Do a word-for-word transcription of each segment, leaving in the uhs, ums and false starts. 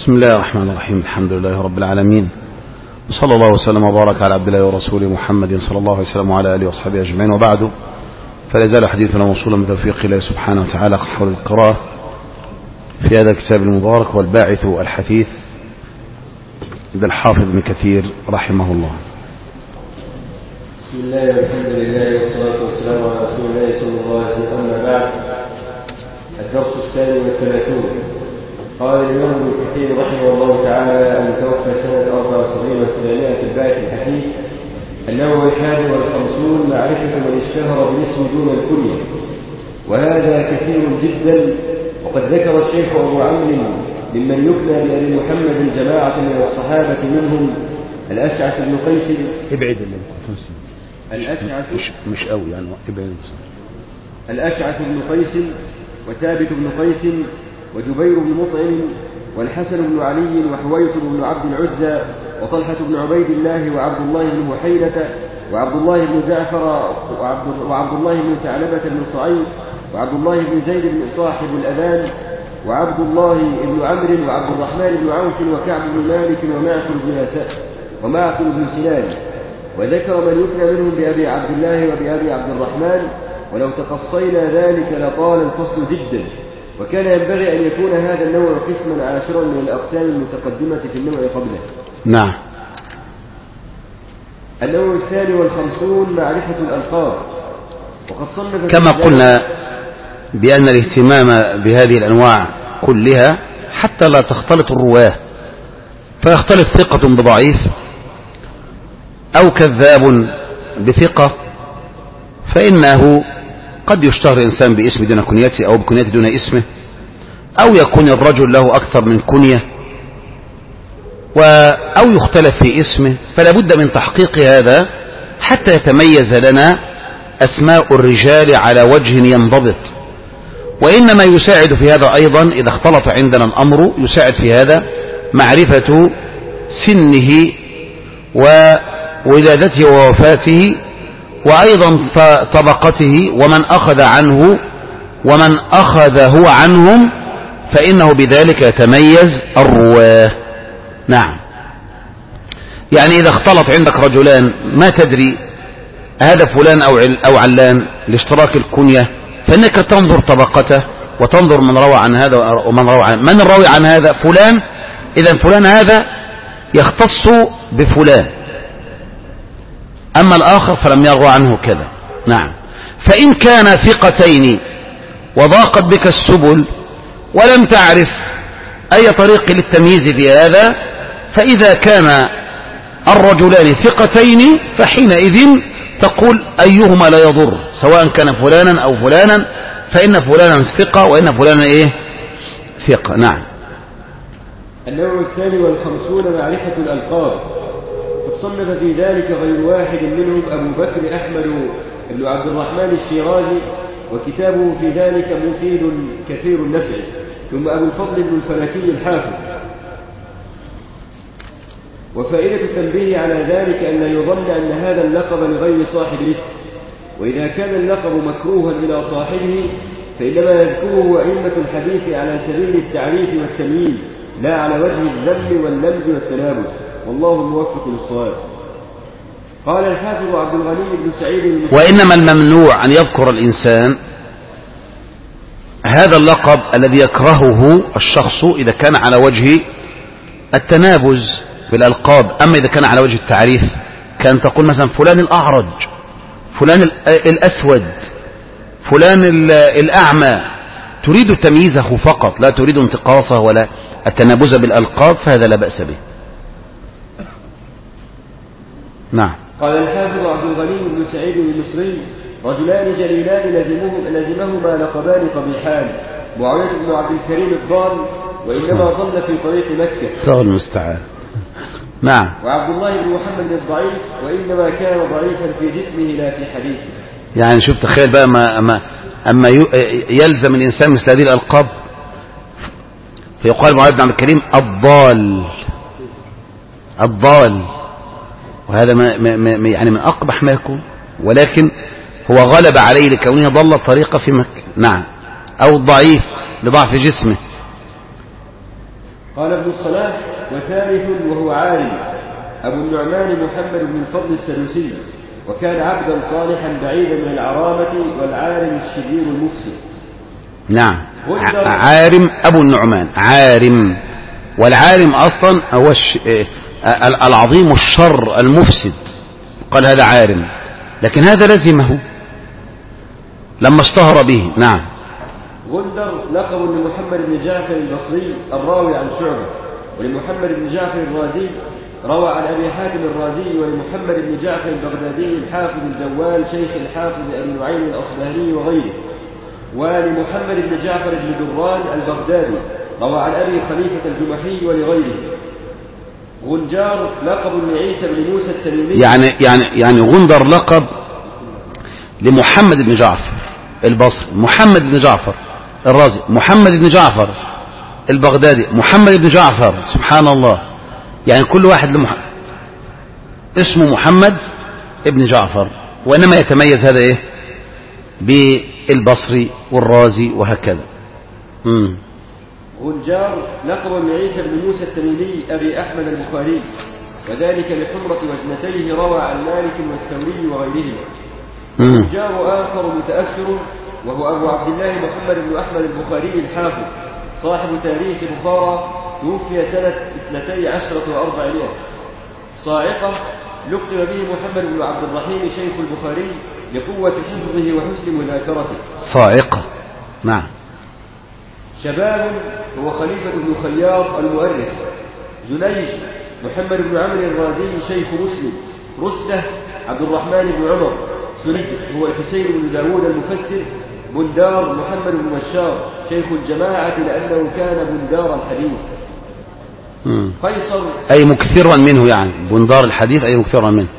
بسم الله الرحمن الرحيم. الحمد لله رب العالمين، وصلى الله وسلم وبارك على عبد الله ورسوله محمد صلى الله عليه وسلم وعلى آله وصحبه أجمعين، وبعد، فلا يزال حديثنا موصولا بتوفيق الله سبحانه وتعالى حول القراءة في هذا الكتاب المبارك والباعث الحثيث عند الحافظ ابن كثير رحمه الله. بسم الله والحمد لله والصلاة والسلام على رسول الله صلى الله عليه وسلم. أما بعد، الدرس الثاني والثلاثون. قال الإمام ابن كثير رحمه الله تعالى أن توفى سنة أربعة وسبعين وسبعمائة الباعث الحثيث النووي الحادي والخمسون معرفة من اشتهر بالاسم دون الكنية، وهذا كثير جدا. وقد ذكر الشيخ أبو عمرو ممن يكنى بأبي محمد جماعة من الصحابة منهم الأشعث بن قيس. ابعد الأشعث مش مش قوي يعني ابعد. الأشعث بن قيس وثابت بن قيس وجبير بن مطعم والحسن بن علي وحويط بن عبد العزى وطلحة بن عبيد الله وعبد الله بن وحيدة وعبد الله بن جعفر وعبد, وعبد الله بن ثعلبة بن صعيد وعبد الله بن زيد بن صاحب الأذان وعبد الله بن عمرو وعبد الرحمن بن عوف وكعب بن مالك ومعقل بن يسار ومعقل بن سنان. وذكر من يكنى منهم بأبي عبد الله وبأبي عبد الرحمن، ولو تقصينا ذلك لطال الفصل جدا، وكان ينبغي أن يكون هذا النوع قسما عاشرا من الأقسام المتقدمة في النوع قبله. نعم. النوع الثاني والخمسون معرفة الألقاب. وقد صنف كما قلنا بأن الاهتمام بهذه الأنواع كلها حتى لا تختلط الرواه، فيختلط ثقة بضعيف أو كذاب بثقة، فإنه قد يشتهر الإنسان باسم دون كنيته أو بكنيته دون اسمه، أو يكون الرجل له أكثر من كنية، أو يختلف في اسمه. فلا بد من تحقيق هذا حتى يتميز لنا أسماء الرجال على وجه ينضبط. وإنما يساعد في هذا أيضا إذا اختلط عندنا الأمر، يساعد في هذا معرفة سنه وولادته ووفاته، وأيضا طبقته ومن أخذ عنه ومن أخذ هو عنهم، فإنه بذلك يتميز الرواه. نعم. يعني إذا اختلط عندك رجلان ما تدري هذا فلان أو علان لاشتراك الكنية، فإنك تنظر طبقته وتنظر من روى عن هذا ومن روى عن من الراوي عن هذا فلان، إذا فلان هذا يختص بفلان، أما الآخر فلم يروى عنه كذا. نعم. فإن كان ثقتين وضاقت بك السبل ولم تعرف أي طريق للتمييز في هذا، فإذا كان الرجلان ثقتين فحينئذ تقول أيهما لا يضر، سواء كان فلانا أو فلانا، فإن فلانا ثقة وإن فلانا إيه ثقة. نعم. النوع الثاني والخمسون معرفة الألقاب. صنف في ذلك غير واحد منهم أبو بكر أحمد بن عبد الرحمن الشيرازي، وكتابه في ذلك مفيد كثير النفع. ثم أبو الفضل بن الفلكي الحافظ. وفائدة التنبيه على ذلك أن لا يظن أن هذا اللقب لغير صاحب الاسم، وإذا كان اللقب مكروها إلى صاحبه فإنما يذكره أئمة الحديث على سبيل التعريف والتمييز، لا على وجه الذم واللمز والتنابز، والله الموفق للصواب. قال الحافظ عبد الغني بن سعيد المسلم: وإنما الممنوع أن يذكر الإنسان هذا اللقب الذي يكرهه الشخص إذا كان على وجه التنابز بالألقاب. أما إذا كان على وجه التعريف كان تقول مثلا فلان الأعرج، فلان الأسود، فلان الأعمى، تريد تمييزه فقط، لا تريد انتقاصه ولا التنابز بالألقاب، فهذا لا بأس به. نعم. قال الحافظ عبد الغني بن سعيد المصري: رجلان جليلان لزمهما لقبان قبيحان، معاوية بن عبد الكريم الضال وإنما ضل في طريق مكة، الله المستعان. نعم. وعبد الله بن محمد الضعيف وإنما كان ضعيفا في جسمه لا في حديثه. يعني شوف، تخيل بقى ما أما, أما يلزم الإنسان مثل هذه الألقاب، فيقال معاوية بن عبد الكريم الضال الضال وهذا ما ما يعني من أقبح ما يكون، ولكن هو غلب عليه لكونه ضل الطريقة في مكة. نعم. أو الضعيف لضعف جسمه. قال ابن الصلاح: وثالث وهو عالم أبو النعمان محمد بن الفضل السدوسي، وكان عبدا صالحا بعيدا من العرامة والعالم الشرير المفسد. نعم، عارم أبو النعمان، عارم، والعارم أصلا هو العظيم الشر المفسد، قال هذا عارم، لكن هذا لزمه لما اشتهر به. نعم. غندر لقب لمحمد بن جعفر البصري الراوي عن شعبة، ولمحمد بن جعفر الرازي روى عن أبي حاتم الرازي، ولمحمد بن جعفر البغدادي الحافظ الجوال شيخ الحافظ أبي نعيم الأصبهاني وغيره، ولمحمد بن جعفر بن دران البغدادي روى عن أبي خليفة الجمحي ولغيره. غنجار لقب لعيسى بن موسى التميمي، يعني يعني يعني غندر لقب لمحمد بن جعفر البصري، محمد بن جعفر الرازي، محمد بن جعفر البغدادي، محمد بن جعفر، سبحان الله، يعني كل واحد لمح... اسمه محمد ابن جعفر، وإنما يتميز هذا إيه بالبصري والرازي وهكذا. امم غنجار لقب لعيسى بن موسى التميمي أبي أحمد البخاري، وذلك لحمرة وجنتيه، روى عن مالك والثوري وغيرهما. غنجار آخر متأخر وهو أبو عبد الله محمد بن أحمد البخاري الحافظ صاحب تاريخ بخارى، توفي سنة اثنتي عشرة وأربعمائة. صاعقة لقب به محمد بن عبد الرحيم شيخ البخاري لقوة حفظه وحسن مذاكرته. صاعقة. نعم. شباب هو خليفة بن خياط المؤرخ. جنيج محمد بن عمرو الرازي شيخ مسلم. رسته عبد الرحمن بن عمر. سنيد هو الحسين بن داود المفسر. بندار محمد بن بشار شيخ الجماعة لأنه كان بندار الحديث. قيصر أي مكثرا منه، يعني بندار الحديث أي مكثرا منه.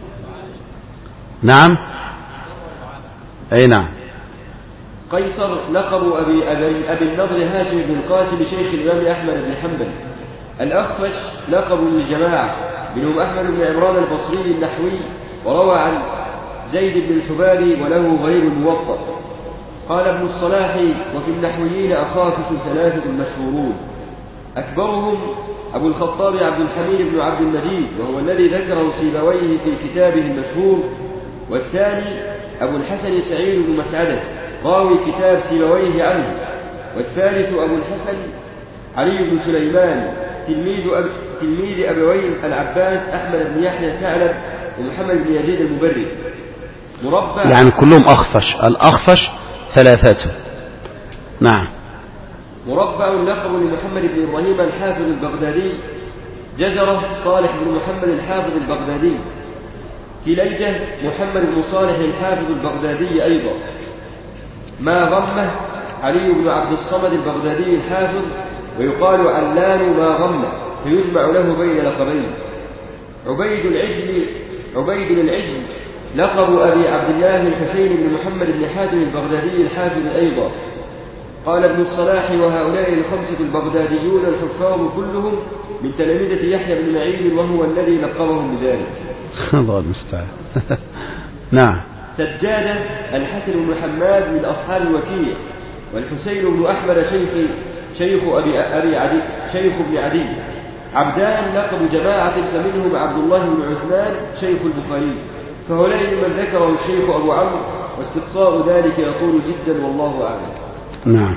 نعم. أي نعم. قيصر لقب أبي, أبي, أبي النضر هاشم بن القاسم شيخ الإمام أحمد بن حنبل. الأخفش لقب للجماعة منهم أحمد بن عمران البصري النحوي، وروى عن زيد بن الحبابي وله غير الموطأ. قال ابن الصلاح: وفي النحويين أخافش ثلاثة مشهورون، أكبرهم أبو الخطاب عبد الحميد بن عبد المجيد، وهو الذي ذكره سيبويه في كتابه المشهور، والثاني أبو الحسن سعيد بن مسعدة راوي كتاب سيبويه عنه، والثالث أبو الحسن علي بن سليمان تلميذ, أب... تلميذ أبوين العباس أحمد بن يحيى ثعلب ومحمد بن يزيد المبرد. مربع يعني كلهم أخفش، الأخفش ثلاثة. نعم. مربع لقب لمحمد بن إبراهيم الحافظ البغدادي. جزرة صالح بن محمد الحافظ البغدادي. كليجة محمد بن صالح الحافظ البغدادي أيضا. ما غمه علي بن عبد الصمد البغدادي الحافظ، ويقال علان ما غمه، فيجمع له بين لقبين. عبيد العجل عبيد العجل لقب أبي عبد الله الحسين بن محمد بن حاتم البغدادي الحافظ أيضا. قال ابن الصلاح: وهؤلاء الخمسة البغداديون الحفاظ كلهم من تلامذة يحيى بن معين، وهو الذي لقبهم بذلك. الله المستعان. نعم. سجادة الحسن بن حماد من أصحاب الوكيع، والحسين بن أحمد شيخ شيخ أبي, أبي عدي شيخ ابن عدي. عبدان لقب جماعة، فمنهم عبد الله بن عثمان شيخ البخاري، فهؤلاء من ذكره الشيخ أبو عمرو، واستقصاء ذلك يطول جدا والله أعلم. نعم.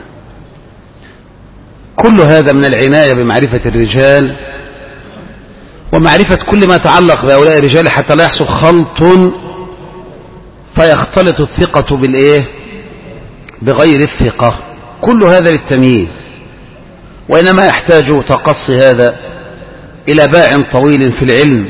كل هذا من العناية بمعرفة الرجال ومعرفة كل ما يتعلق بهؤلاء الرجال حتى لا يحصل خلط فيختلط الثقة بالإيه بغير الثقة. كل هذا للتمييز، وإنما يحتاج تقصي هذا إلى باع طويل في العلم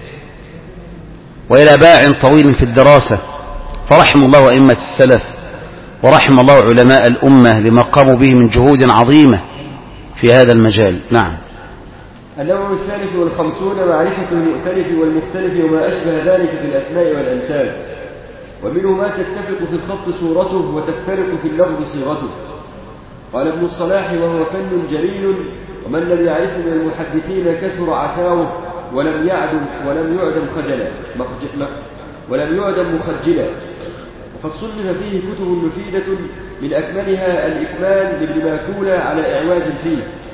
وإلى باع طويل في الدراسة، فرحم الله أئمة السلف ورحم الله علماء الأمة لما قاموا به من جهود عظيمة في هذا المجال. نعم. النوع الثالث والخمسون معرفة المؤتلف والمختلف وما أشبه ذلك في الأسماء والأنساب، ومنه ما تتفق في الخط صورته وتفترق في اللفظ صيغته. قال ابن الصلاح: وهو فن جليل، ومن لم يعرفه من المحدثين كثر عثاؤه، ولم يعدم ولم يعدم خجلا ولم يعدم مخجلا. وقد صنف فيه كتب مفيدة، من أكملها الإكمال لابن ماكولة على إعواز فيه،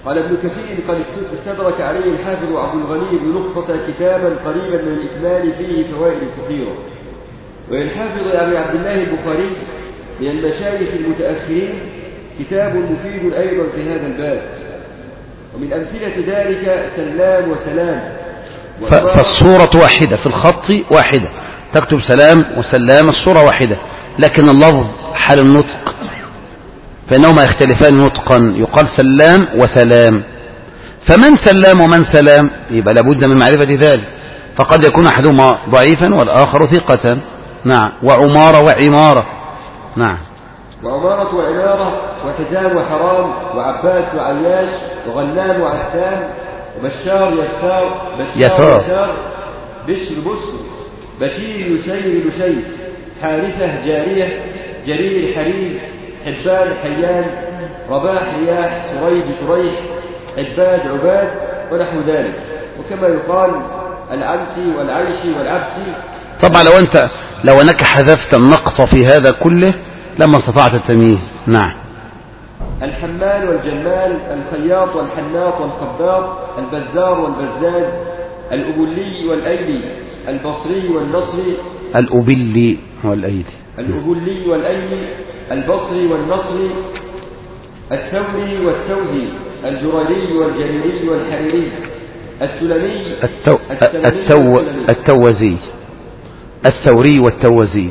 قال ابن كثير قد استدرك عليه الحافظ عبد الغني بن نقطة كتابا قريبا من الإكمال فيه فوائد كثيرة. وللحافظ أبي عبد الله البخاري من المشايخ المتأخرين كتاب مفيد أيضا في هذا الباب. ومن أمثلة ذلك سلام وسلام. فالصورة واحدة في الخط واحدة، تكتب سلام وسلام الصورة واحدة، لكن اللفظ حال النطق فإنهما يختلفان نطقا، يقال سلام وسلام. فمن سلام ومن سلام يبقى لابد من معرفة ذلك، فقد يكون أحدهما ضعيفا والآخر ثقة. نعم. وعمارة وعمارة. نعم. وعمارة وعمارة وحزام وحرام وعباس وعياش وغلام وعسام وبشار يسار بشار يسار بشر بشر بشير يسير بشير حارثة جارية جرير حريز حبان حيان رباح رياح سريج شريح عباد عباد ونحو ذلك. وكما يقال العنسي والعيشي والعبسي. طبعا لو أنت لو أنك حذفت النقط في هذا كله لما استطعت التمييز. نعم. الحمال والجمال الخياط والحناط والخباط البزار والبزاز الأبلي والأيلي البصري والنصري الأبلي والأيدي الأبلي والأيلي البصري والنصري الثوري والتوزي الجريري والجريري والحريري السلمي التو... التو... التوزي الثوري والتوزي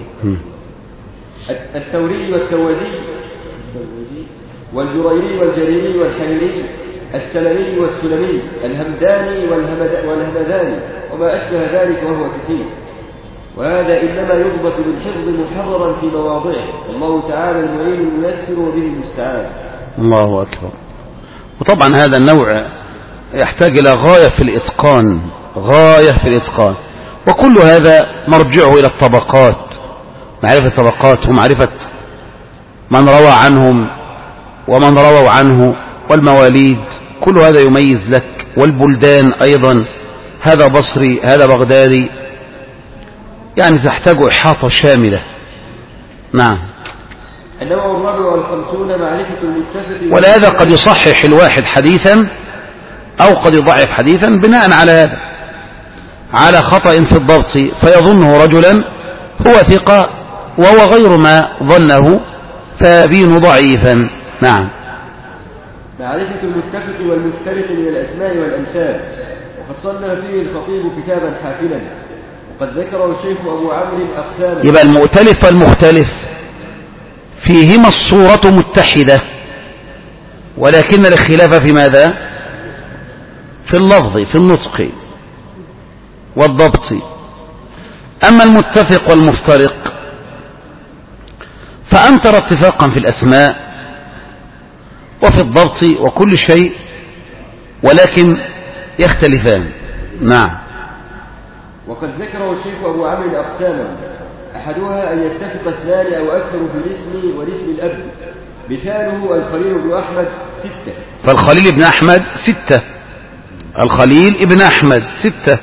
الثوري والتوزي والجريري والجريري والحريري السلمي والسلمي الهمداني والهمداني وما أشبه ذلك وهو كثير. وهذا إنما يضبط بالحفظ محررا في مواضعه، والله تعالى المعين الميسر وبه المستعان. الله أكبر. وطبعا هذا النوع يحتاج إلى غاية في الإتقان، غاية في الإتقان. وكل هذا مرجعه إلى الطبقات، معرفة الطبقات ومعرفة من روى عنهم ومن رووا عنه والمواليد، كل هذا يميز لك. والبلدان أيضا، هذا بصري هذا بغدادي، يعني تحتاج إحاطة شاملة. نعم. النوع الرابع والخمسون معرفة المتفق. ولهذا قد يصحح الواحد حديثا أو قد يضعف حديثا بناء على هذا، على خطأ في الضبط فيظنه رجلا هو ثقة وهو غير ما ظنه فيبين ضعيفا. نعم. معرفة المتفق والمفترق من الأسماء والأنساب. وقد صنف فيه الخطيب كتابا حافلا، وقد ذكره الشيخ أبو عمرو أقساما. يبقى المؤتلف والمختلف فيهما الصورة متحدة، ولكن الاختلاف في ماذا؟ في اللفظ، في النطق والضبط. أما المتفق والمفترق فأنتر اتفاقا في الأسماء وفي الضبط وكل شيء، ولكن يختلفان. نعم. وقد ذكره الشيخ أبو عمرو أقساما، أحدها أن يتفق اثنان أو أكثر في الاسم والاسم الأب. مثاله الخليل بن أحمد ستة. فالخليل بن أحمد ستة. الخليل ابن أحمد ستة.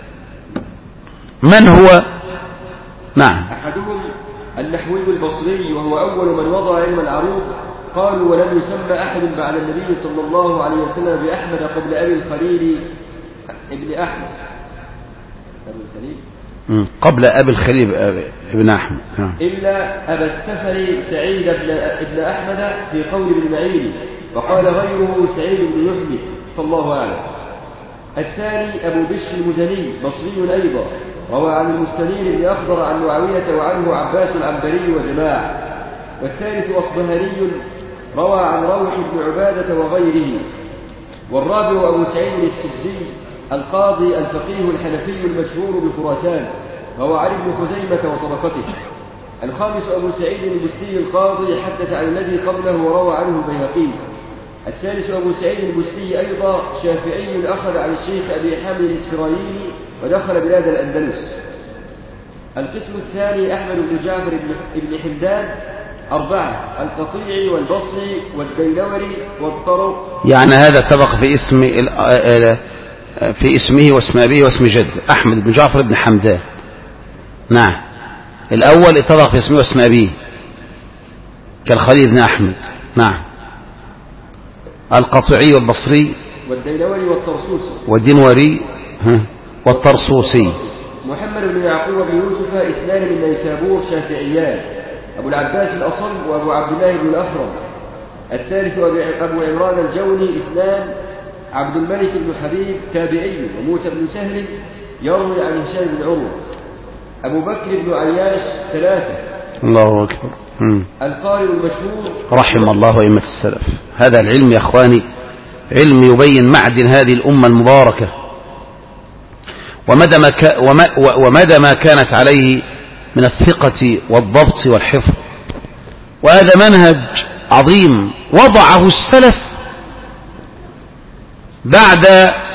من هو؟ نعم. أحدهم النحوي البصري وهو أول من وضع علم العروض. قالوا ولم يسمى أحد بعد النبي صلى الله عليه وسلم بأحمد قبل أبي الخليل ابن أحمد. أبي الخليل قبل أبي الخليل ابن أحمد إلا أبا السفر سعيد ابن أحمد في قول ابن معين، وقال غيره سعيد بن يحيى فالله أعلم. الثاني أبو بشر المزني بصري أيضا، روى عن المستنير بن أخضر عن معاوية وعنه عباس العنبري وجماعة. والثالث أصبهاني روى عن روح بن عبادة وغيره. والرابع أبو سعيد السدي القاضي الفقيه الحنفي المشهور بخراسان، روى عن ابن خزيمة وطبقته. الخامس أبو سعيد البستي القاضي حدث عن الذي قبله وروى عنه البيهقي. الثالث أبو سعيد البستي أيضا شافعي أخذ عن الشيخ أبي حامد الإسفرايني ودخل بلاد الأندلس. القسم الثاني أحمد بن جعفر بن حمدان أربعة، القطيعي والبصري والديلوري والطرق. يعني هذا سبق في اسم في اسمه واسم أبيه واسم جده أحمد بن جعفر بن حمدان. نعم. الأول اتفق في اسمه واسم أبيه كالخليل بن أحمد. نعم. القطعي والبصري والديلوري والطرسوسي والدنوري والطرسوسي. محمد بن يعقوب بن يوسف اثنان من نيسابور شافعيان، أبو العباس الأصم وأبو عبد الله بن الأخرم. الثالث أبو عمران الجوني اثنان، عبد الملك بن حبيب تابعي وموسى بن سهل يروي عن هشام بن عروة. أبو بكر بن عياش ثلاثة. الله أكبر. القارئ المشهور رحم الله أئمة السلف. هذا العلم يا أخواني علم يبين معدن هذه الأمة المباركة ومدى ما, ك... ومدى ما كانت عليه من الثقة والضبط والحفظ. وهذا منهج عظيم وضعه السلف بعد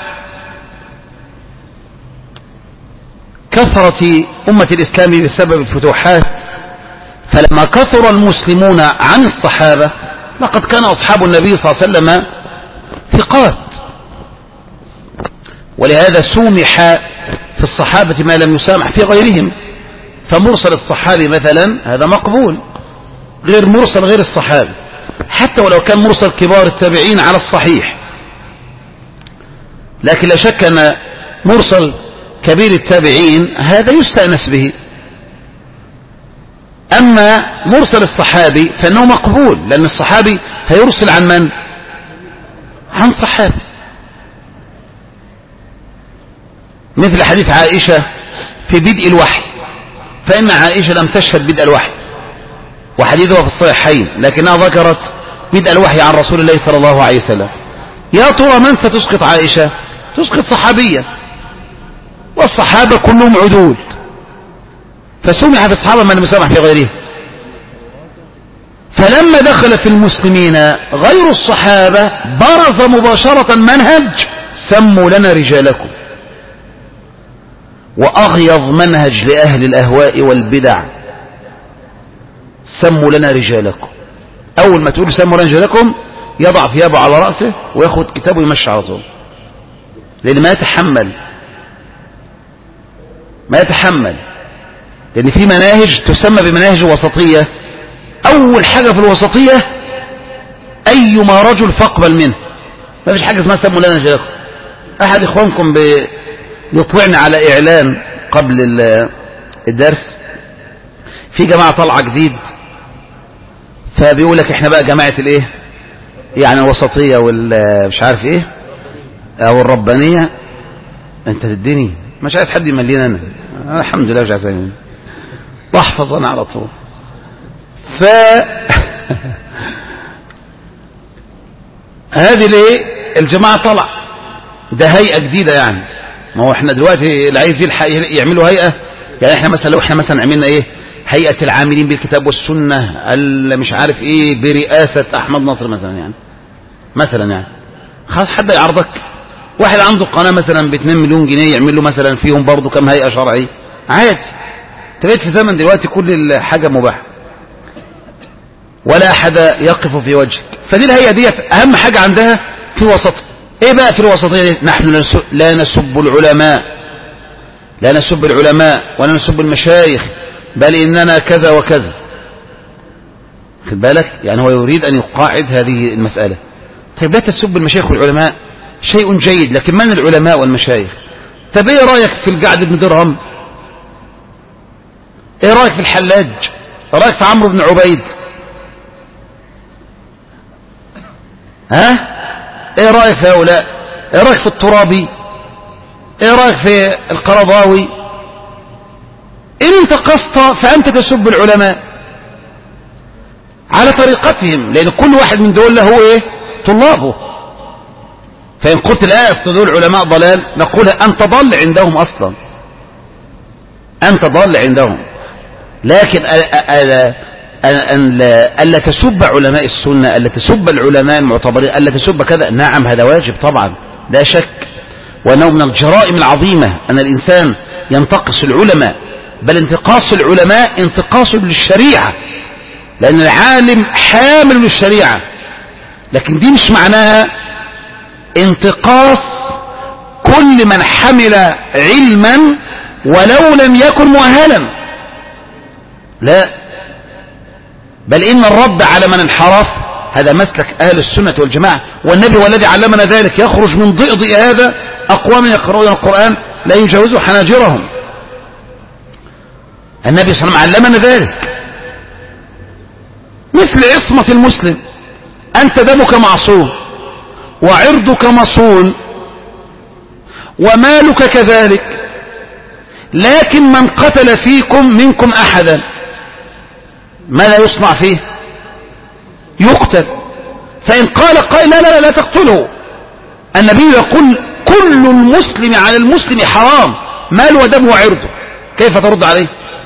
كثرة أمة الإسلام بسبب الفتوحات. فلما كثر المسلمون عن الصحابة، لقد كان أصحاب النبي صلى الله عليه وسلم ثقات، ولهذا سمح في الصحابة ما لم يسامح في غيرهم. فمرسل الصحابي مثلا هذا مقبول، غير مرسل غير الصحابي، حتى ولو كان مرسل كبار التابعين على الصحيح. لكن لا شك أن مرسل كبير التابعين هذا يستأنس به. أما مرسل الصحابي فإنه مقبول، لأن الصحابي هيرسل عن من؟ عن صحابي. مثل حديث عائشة في بدء الوحي، فإن عائشة لم تشهد بدء الوحي، وحديثها في الصحيحين، لكنها ذكرت بدء الوحي عن رسول الله صلى الله عليه وسلم. يا ترى من ستسقط عائشة؟ تسقط صحابية، والصحابة كلهم عدول، فسمح في الصحابة من المسامح في غيره. فلما دخل في المسلمين غير الصحابة برز مباشرة منهج سموا لنا رجالكم، وأغيظ منهج لأهل الأهواء والبدع سموا لنا رجالكم. أول ما تقول سموا لنا رجالكم يضع ثيابه على رأسه ويأخذ كتابه ويمشي على طول، لأن ما يتحمل ما يتحمل لأن في مناهج تسمى بمناهج وسطية. أول حاجة في الوسطية أيما رجل فاقبل منه، ما فيش حاجة اسمها سموا لنا رجالكم. أحد إخوانكم يطلعني على إعلان قبل الدرس في جماعة طلعة جديد، فبيقول لك إحنا بقى جماعة الإيه يعني الوسطية والمش عارف إيه أو الربانية. أنت تديني مش عايز حد يملينا أنا, أنا الحمد لله مش عايز أمين واحفظ أنا على طول. ف هذه ليه الجماعة طلع ده هيئة جديدة يعني. ما هو احنا دلوقتي اللي عايز يعملوا هيئة، يعني احنا مثلا لو احنا مثلا عملنا ايه هيئة العاملين بالكتاب والسنة اللي مش عارف ايه برئاسة احمد نصر مثلا، يعني مثلا يعني خلاص حد يعرضك واحد عنده قناة مثلا باثنين مليون جنيه يعمل له مثلا فيهم برضه كم هيئة شرعية عادي. تبقيت في زمن دلوقتي كل الحاجة مباحة ولا أحد يقف في وجهك. فدي الهيئة دي أهم حاجة عندها في وسط. إيه بقى في الوسطية دي؟ نحن لا نسب العلماء لا نسب العلماء ولا نسب المشايخ، بل إننا كذا وكذا. خد بالك يعني هو يريد أن يقاعد هذه المسألة. طيب لا تسب المشايخ والعلماء شيء جيد، لكن من العلماء والمشايخ؟ طب إيه رأيك في الجعد بن درهم؟ إيه رأيك في الحلاج؟ إيه رأيك في عمرو بن عبيد؟ ها ايه رأيك في هؤلاء؟ ايه رأيك في الترابي؟ ايه رأيك في القرضاوي؟ ان انتقصت فانت تسب العلماء على طريقتهم، لان كل واحد من دول له ايه طلابه. فان قلت لا اصل دول علماء ضلال نقول انت ضل عندهم اصلا، انت ضل عندهم. لكن ألا تسب علماء السنة، ألا تسب العلماء المعتبرين، ألا تسب كذا، نعم هذا واجب طبعا لا شك، وأنه من الجرائم العظيمة أن الإنسان ينتقص العلماء، بل انتقاص العلماء انتقاص للشريعة، لأن العالم حامل للشريعة. لكن دي مش معناها انتقاص كل من حمل علما ولو لم يكن مؤهلا، لا، بل إن الرد على من انحرف هذا مسلك أهل السنة والجماعة، والنبي والذي علمنا ذلك. يخرج من ضئضئ هذا أقوام يقرؤون القرآن لا يجاوز حناجرهم. النبي صلى الله عليه وسلم علمنا ذلك. مثل عصمة المسلم، أنت دمك معصوم وعرضك مصون ومالك كذلك، لكن من قتل فيكم منكم أحدا ماذا يصنع فيه؟ يقتل. فإن قال قائل لا لا لا تقتله، النبي يقول كل المسلم على المسلم حرام، مال ودم وعرضه، كيف ترد عليه؟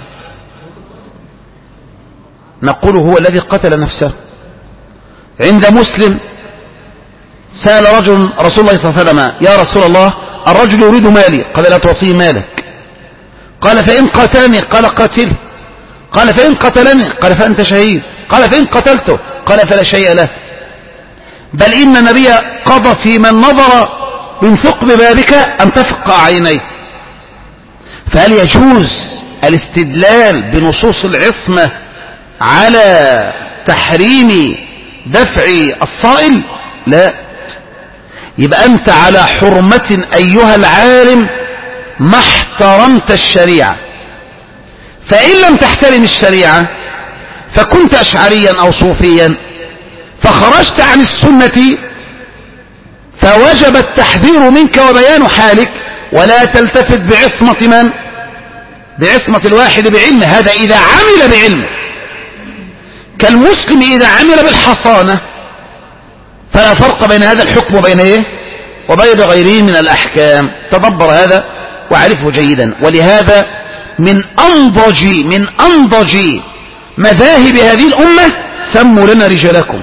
نقول هو الذي قتل نفسه. عند مسلم سأل رجل رسول الله صلى الله عليه وسلم يا رسول الله الرجل يريد مالي، قال لا تعطيه مالك. قال فإن قتلني، قال قاتله. قال فإن قتلني، قال فأنت شهيد. قال فإن قتلته، قال فلا شيء له. بل إن النبي قضى في من نظر من ثقب بابك أن تفقع عينيه. فهل يجوز الاستدلال بنصوص العصمة على تحريم دفع الصائل؟ لا. يبقى أنت على حرمة أيها العالم ما احترمت الشريعة. فإن لم تحترم الشريعة فكنت أشعريا أو صوفيا فخرجت عن السنة، فوجب التحذير منك وبيان حالك، ولا تلتفت بعصمة من؟ بعصمة الواحد بعلمه. هذا إذا عمل بعلمه، كالمسلم إذا عمل بالحصانة، فلا فرق بين هذا الحكم وبين إيه؟ وبين غيره من الأحكام. تدبر هذا واعرفه جيدا. ولهذا من أنضج من أنضج مذاهب هذه الأمة سموا لنا رجالكم،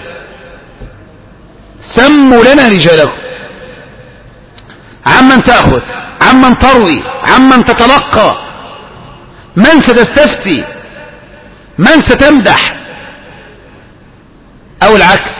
سموا لنا رجالكم. عمن تأخذ، عمن تروي، عمن تتلقى، من ستستفتي، من ستمدح، أو العكس.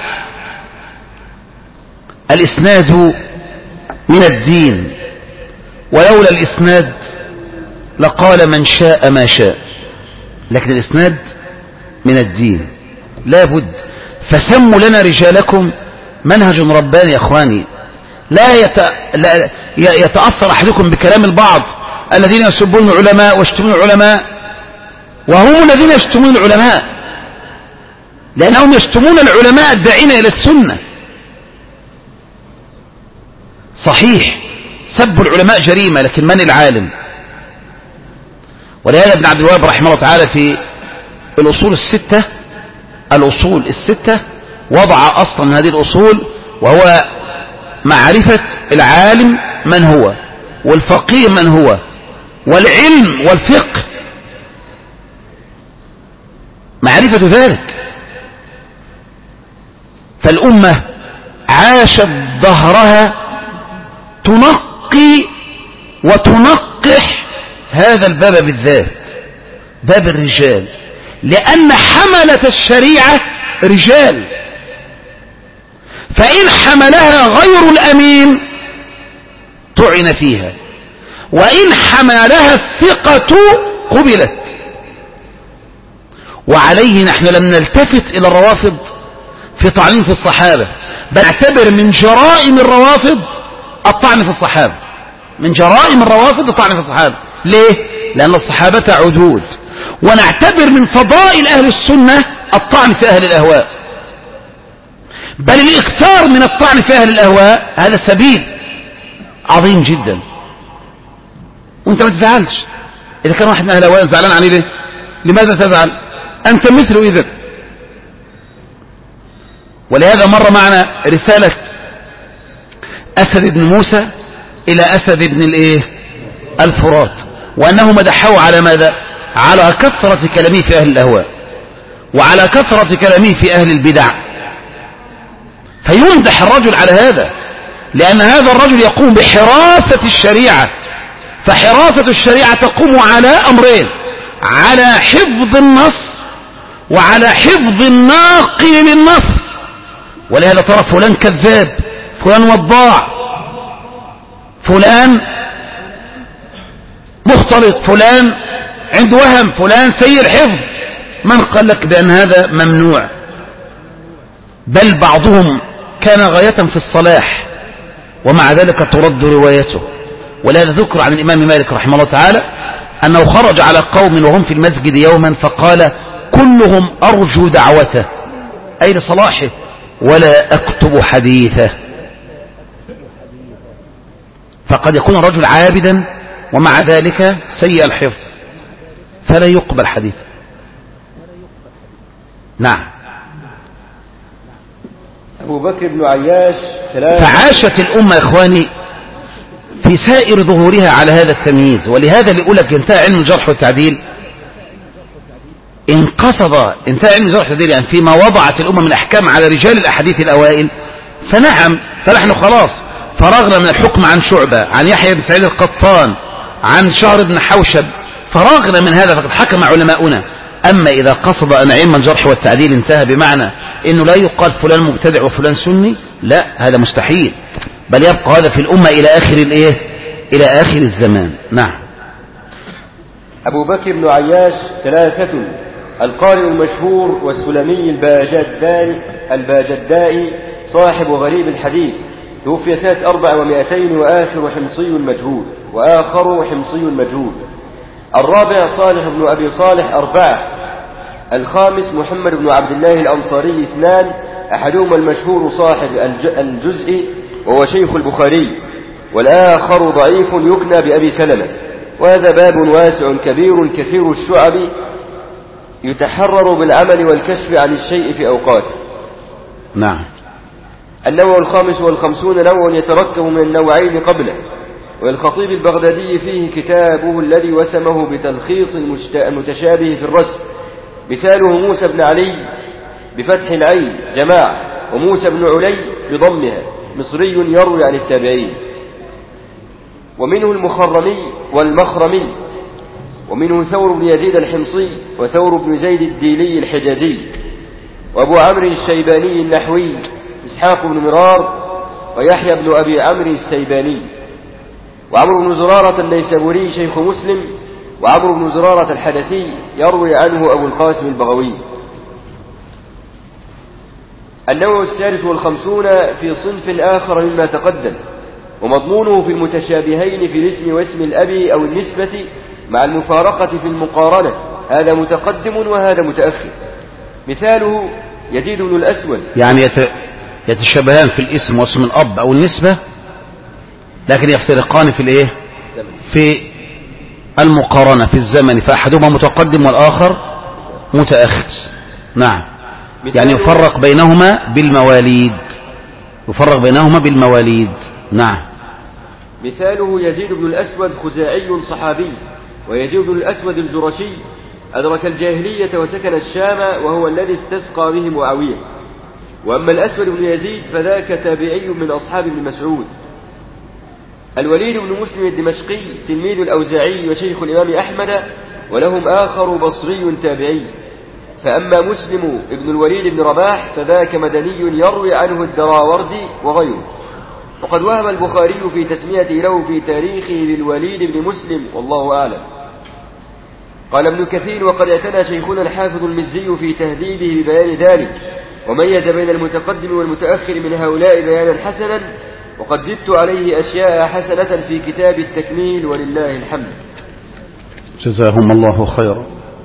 الإسناد من الدين، ولولا الإسناد لقال من شاء ما شاء، لكن الإسناد من الدين لا بد. فسموا لنا رجالكم منهج رباني يا إخواني. لا, يت... لا يتأثر أحدكم بكلام البعض الذين يسبون العلماء ويشتمون العلماء، وهم الذين يشتمون العلماء، لأنهم يشتمون العلماء الداعين إلى السنة. صحيح سب العلماء جريمة، لكن من العالم؟ ولهذا ابن عبد الوهاب رحمه الله تعالى في الأصول الستة الأصول الستة وضع أصلا من هذه الأصول، وهو معرفة العالم من هو، والفقيه من هو، والعلم والفقه، معرفة ذلك. فالأمة عاشت ظهرها تنقي وتنقح هذا الباب بالذات، باب الرجال، لأن حملة الشريعة رجال، فإن حملها غير الأمين طعن فيها، وإن حملها الثقة قبلت. وعليه نحن لم نلتفت إلى الروافض في طعن في الصحابة، بل نعتبر من جرائم الروافض الطعن في الصحابة، من جرائم الروافض الطعن في الصحابة. ليه؟ لأن الصحابة عدود. ونعتبر من فضائل أهل السنة الطعن في أهل الأهواء، بل الإكثار من الطعن في أهل الأهواء هذا سبيل عظيم جدا. وانت ما تزعلش إذا كان واحد من أهل الأهواء زعلان عني. ليه؟ لماذا تزعل؟ أنت مثله إذن. ولهذا مر معنا رسالة أسد بن موسى إلى أسد بن الإيه؟ الفرات، وأنه مدحه على ماذا؟ على كثرة كلامه في أهل الأهواء، وعلى كثرة كلامه في أهل البدع. فيمدح الرجل على هذا، لأن هذا الرجل يقوم بحراسة الشريعة. فحراسة الشريعة تقوم على أمرين: على حفظ النص، وعلى حفظ الناقل للنص. ولهذا ترى فلان كذاب، فلان وضاع، فلان مختلط، فلان عنده وهم، فلان سيء الحفظ. من قال لك بأن هذا ممنوع؟ بل بعضهم كان غاية في الصلاح ومع ذلك ترد روايته. ولهذا ذكر عن الإمام مالك رحمه الله تعالى أنه خرج على قوم وهم في المسجد يوما فقال كلهم أرجو دعوته أي لصلاحه ولا أكتب حديثه. فقد يكون الرجل عابدا ومع ذلك سيء الحفظ فلا يقبل حديثه. نعم. أبو بكر بن عياش فعاشت الأمة إخواني في سائر ظهورها على هذا التمييز. ولهذا اللي يقول لك انتهى علم الجرح والتعديل إن قصد انتهى علم الجرح والتعديل يعني فيما وضعت الأمة من أحكام على رجال الأحاديث الأوائل فنعم فنحن خلاص فرغنا من الحكم عن شعبة عن يحيى بن سعيد القطان عن شهر بن حوشب فرغنا من هذا فقد حكم علماؤنا. أما إذا قصد أن علم الجرح والتعديل انتهى بمعنى أنه لا يقال فلان مبتدع وفلان سني لا هذا مستحيل بل يبقى هذا في الأمة إلى آخر الإيه إلى آخر الزمان. نعم. أبو بكر بن عياش ثلاثة القارئ المشهور والسلمي الباجدائي الباجدائي صاحب غريب الحديث توفي سنة أربع ومائتين وآخر حمصي مجهول وآخر حمصي مجهول. الرابع صالح بن أبي صالح أربعة. الخامس محمد بن عبد الله الأنصاري اثنان أحدهما المشهور صاحب الجزء وهو شيخ البخاري والآخر ضعيف يكنى بأبي سلمة. وهذا باب واسع كبير كثير الشعب يتحرر بالعمل والكشف عن الشيء في أوقاته. نعم. النوع الخامس والخمسون نوع يتركب من النوعين قبله. والخطيب البغدادي فيه كتابه الذي وسمه بتلخيص المتشابه في الرسم. مثاله موسى بن علي بفتح العين جماعة وموسى بن علي بضمها مصري يروي عن التابعين. ومنه المخرمي والمخرمي ومنه ثور بن يزيد الحمصي وثور بن زيد الديلي الحجازي وأبو عمرو الشيباني النحوي إسحاق بن مرار ويحيى بن أبي عمرو السيباني وعمرو بن زرارة النيسابوري شيخ مسلم وعمرو بن زرارة الحدثي يروي عنه أبو القاسم البغوي. النوع الثالث والخمسون في صنف آخر مما تقدم ومضمونه في المتشابهين في الاسم واسم الأب أو النسبة مع المفارقة في المقارنة هذا متقدم وهذا متأخر. مثاله يزيد بن الأسود يعني يتشابهان في الاسم واسم الأب أو النسبة لكن يفترقان في الايه في المقارنة في الزمن فأحدهما متقدم والآخر متأخر. نعم. يعني يفرق بينهما بالمواليد يفرق بينهما بالمواليد. نعم. مثاله يزيد بن الأسود خزاعي صحابي ويزيد بن الأسود الجرشي أدرك الجاهلية وسكن الشام وهو الذي استسقى به معاوية. وأما الأسود بن يزيد فذاك تابعي من أصحاب ابن مسعود. الوليد بن مسلم الدمشقي تلميذ الأوزاعي وشيخ الإمام أحمد ولهم آخر بصري تابعي. فأما مسلم ابن الوليد بن رباح فذاك مدني يروي عنه الدراوردي وغيره. وقد وهم البخاري في تسميته له في تاريخه للوليد بن مسلم والله أعلم. قال ابن كثير وقد اعتنى شيخنا الحافظ المزي في تهذيبه ببيان ذلك وميز بين المتقدم والمتأخر من هؤلاء بيانا حسنا وقد زدت عليه أشياء حسنة في كتاب التكميل ولله الحمد. جزاهم الله خيرا.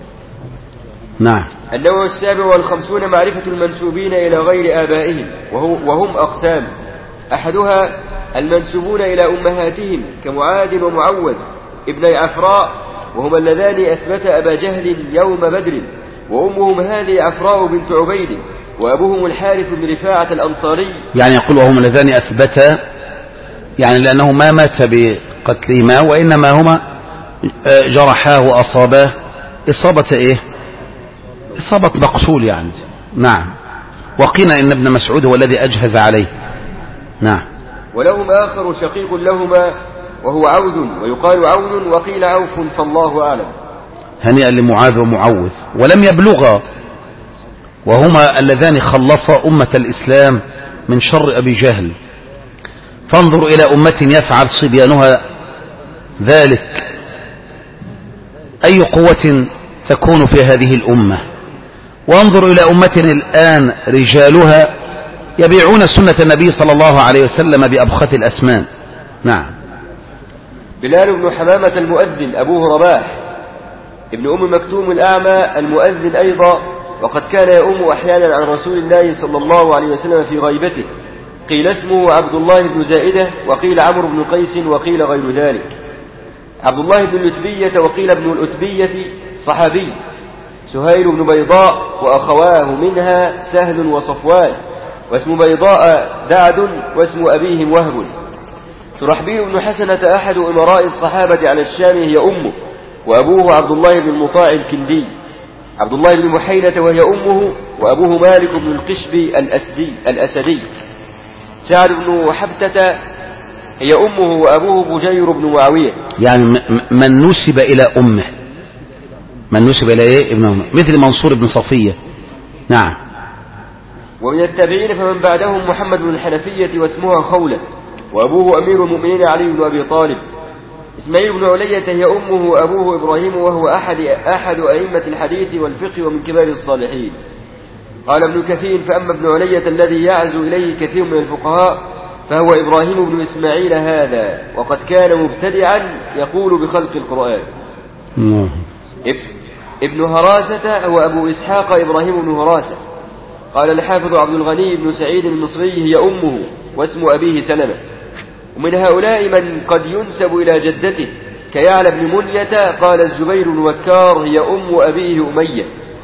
نعم. النوع السابع والخمسون معرفة المنسوبين إلى غير آبائهم وهم أقسام. أحدها المنسوبون إلى أمهاتهم كمعاد ومعوذ ابني عفراء وهما اللذان أثبت أبا جهل يوم بدر وأمهم هذه عفراء بنت عبيد وأبوهم الحارث بن رفاعة الأنصاري. يعني يقول وهم اللذان أثبت يعني لأنه ما مات بقتلهما وإنما هما جرحاه وأصاباه إصابة إيه إصابة مقتول يعني. نعم. وقيل إن ابن مسعود هو الذي أجهز عليه. نعم. ولهم آخر شقيق لهما وهو عوذ ويقال عون وقيل عوف فالله أعلم. هنيئا لمعاذ ومعوذ ولم يبلغا وهما اللذان خلصا أمة الإسلام من شر أبي جهل. فانظر إلى أمة يفعل صبيانها ذلك أي قوة تكون في هذه الأمة. وانظر إلى أمة الآن رجالها يبيعون سنة النبي صلى الله عليه وسلم بأبخس الأثمان. نعم. بلال بن حمامة المؤذن أبوه رباح ابن أم مكتوم الأعمى المؤذن أيضا، وقد كان يؤم أحيانا عن رسول الله صلى الله عليه وسلم في غيبته. قيل اسمه عبد الله بن زائدة، وقيل عمرو بن قيس، وقيل غير ذلك. عبد الله بن الأتبية وقيل ابن الأتبية صحابي. سهيل بن بيضاء وأخواه منها سهل وصفوان، واسم بيضاء دعد، واسم أبيهم وهب. شرحبيل بن حسنة أحد أمراء الصحابة على الشام هي أمه، وأبوه عبد الله بن المطاع الكندي. عبد الله بن محينة وهي أمه، وأبوه مالك بن القشبي الأسدي الأسدي. سعد بن حبتة هي أمه، وأبوه بجير بن معاوية. يعني من نسب إلى أمه، من نسب إلى إيه؟ ابن أمه، مثل منصور بن صفية. نعم. ومن التابعين فمن بعدهم محمد بن الحنفية واسمها خولة، وأبوه أمير المؤمنين علي بن أبي طالب. إسماعيل بن علية هي أمه، وأبوه إبراهيم، وهو أحد أحد أئمة الحديث والفقه ومن كبار الصالحين. قال ابن كثير: فأما ابن علية الذي يعزو إليه كثير من الفقهاء فهو إبراهيم بن إسماعيل هذا، وقد كان مبتدعا يقول بخلق القرآن. ابن هراسة هو أبو إسحاق إبراهيم بن هراسة. قال الحافظ عبد الغني بن سعيد المصري هي أمه، واسم أبيه سلمة. ومن هؤلاء من قد ينسب إلى جدته كيعلى بن منية. قال الزبير بن وكار هي أم أبيه أمية.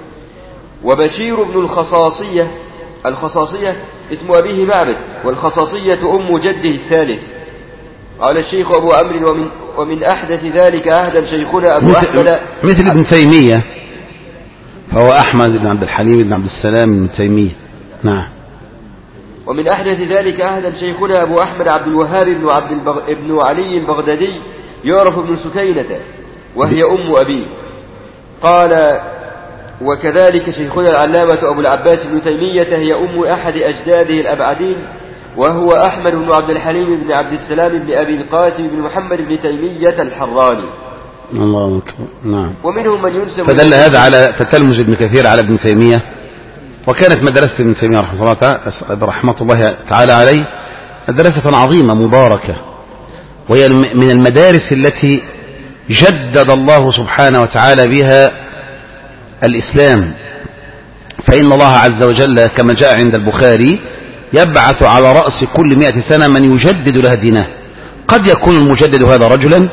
وبشير بن الخصاصية الخصاصية اسم أبيه معبد، والخصاصية أم جده الثالث. قال الشيخ أبو عمرو: ومن, ومن أحدث ذلك عهدا شيخنا أبو أحمد مثل ابن تيمية، فهو أحمد بن عبد الحليم بن عبد السلام بن تيمية. نعم. ومن أحدث ذلك عهدا شيخنا أبو أحمد عبد الوهاب بن عبد البغ... ابن علي البغدادي يعرف ابن سكينة، وهي أم أبيه. قال: وكذلك شيخنا العلامة أبو العباس بن تيمية هي أم أحد أجداده الأبعدين، وهو أحمد بن عبد الحليم بن عبد السلام بن أبي القاسم بن محمد بن تيمية الحراني. الله أكبر. نعم. ومنهم من ينسب. فدل هذا على تتلمذ ابن كثير على ابن تيمية، وكانت مدرسة ابن تيمية رحمه الله تعالى رحمة الله تعالى عليه مدرسة عظيمة مباركة، وهي من المدارس التي جدد الله سبحانه وتعالى بها الإسلام. فإن الله عز وجل كما جاء عند البخاري يبعث على رأس كل مئة سنة من يجدد لها دينه. قد يكون المجدد هذا رجلا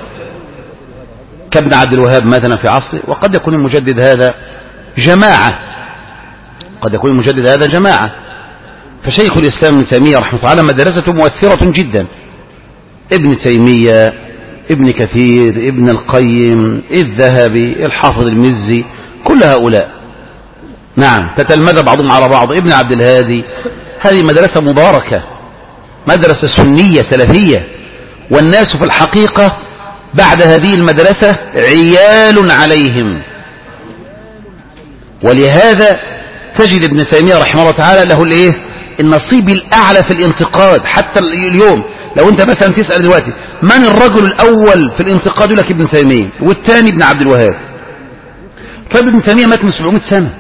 كابن عبد الوهاب مثلا في عصره، وقد يكون المجدد هذا جماعة قد يكون المجدد هذا جماعة. فشيخ الإسلام ابن تيمية رحمه الله تعالى مدرسة مؤثرة جدا. ابن تيمية، ابن كثير، ابن القيم، الذهبي، الحافظ المزي، كل هؤلاء نعم تتلمذ بعضهم على بعض. ابن عبد الهادي. هذه مدرسة مباركة، مدرسة سنية سلفية، والناس في الحقيقة بعد هذه المدرسة عيال عليهم. ولهذا تجد ابن تيمية رحمه الله تعالى له الايه النصيب الأعلى في الانتقاد. حتى اليوم لو انت مثلا تسأل دلوقتي من الرجل الأول في الانتقاد، يقول لك ابن تيمية، والثاني ابن عبد الوهاب. طيب ابن تيمية مات من سبعمائة سنة،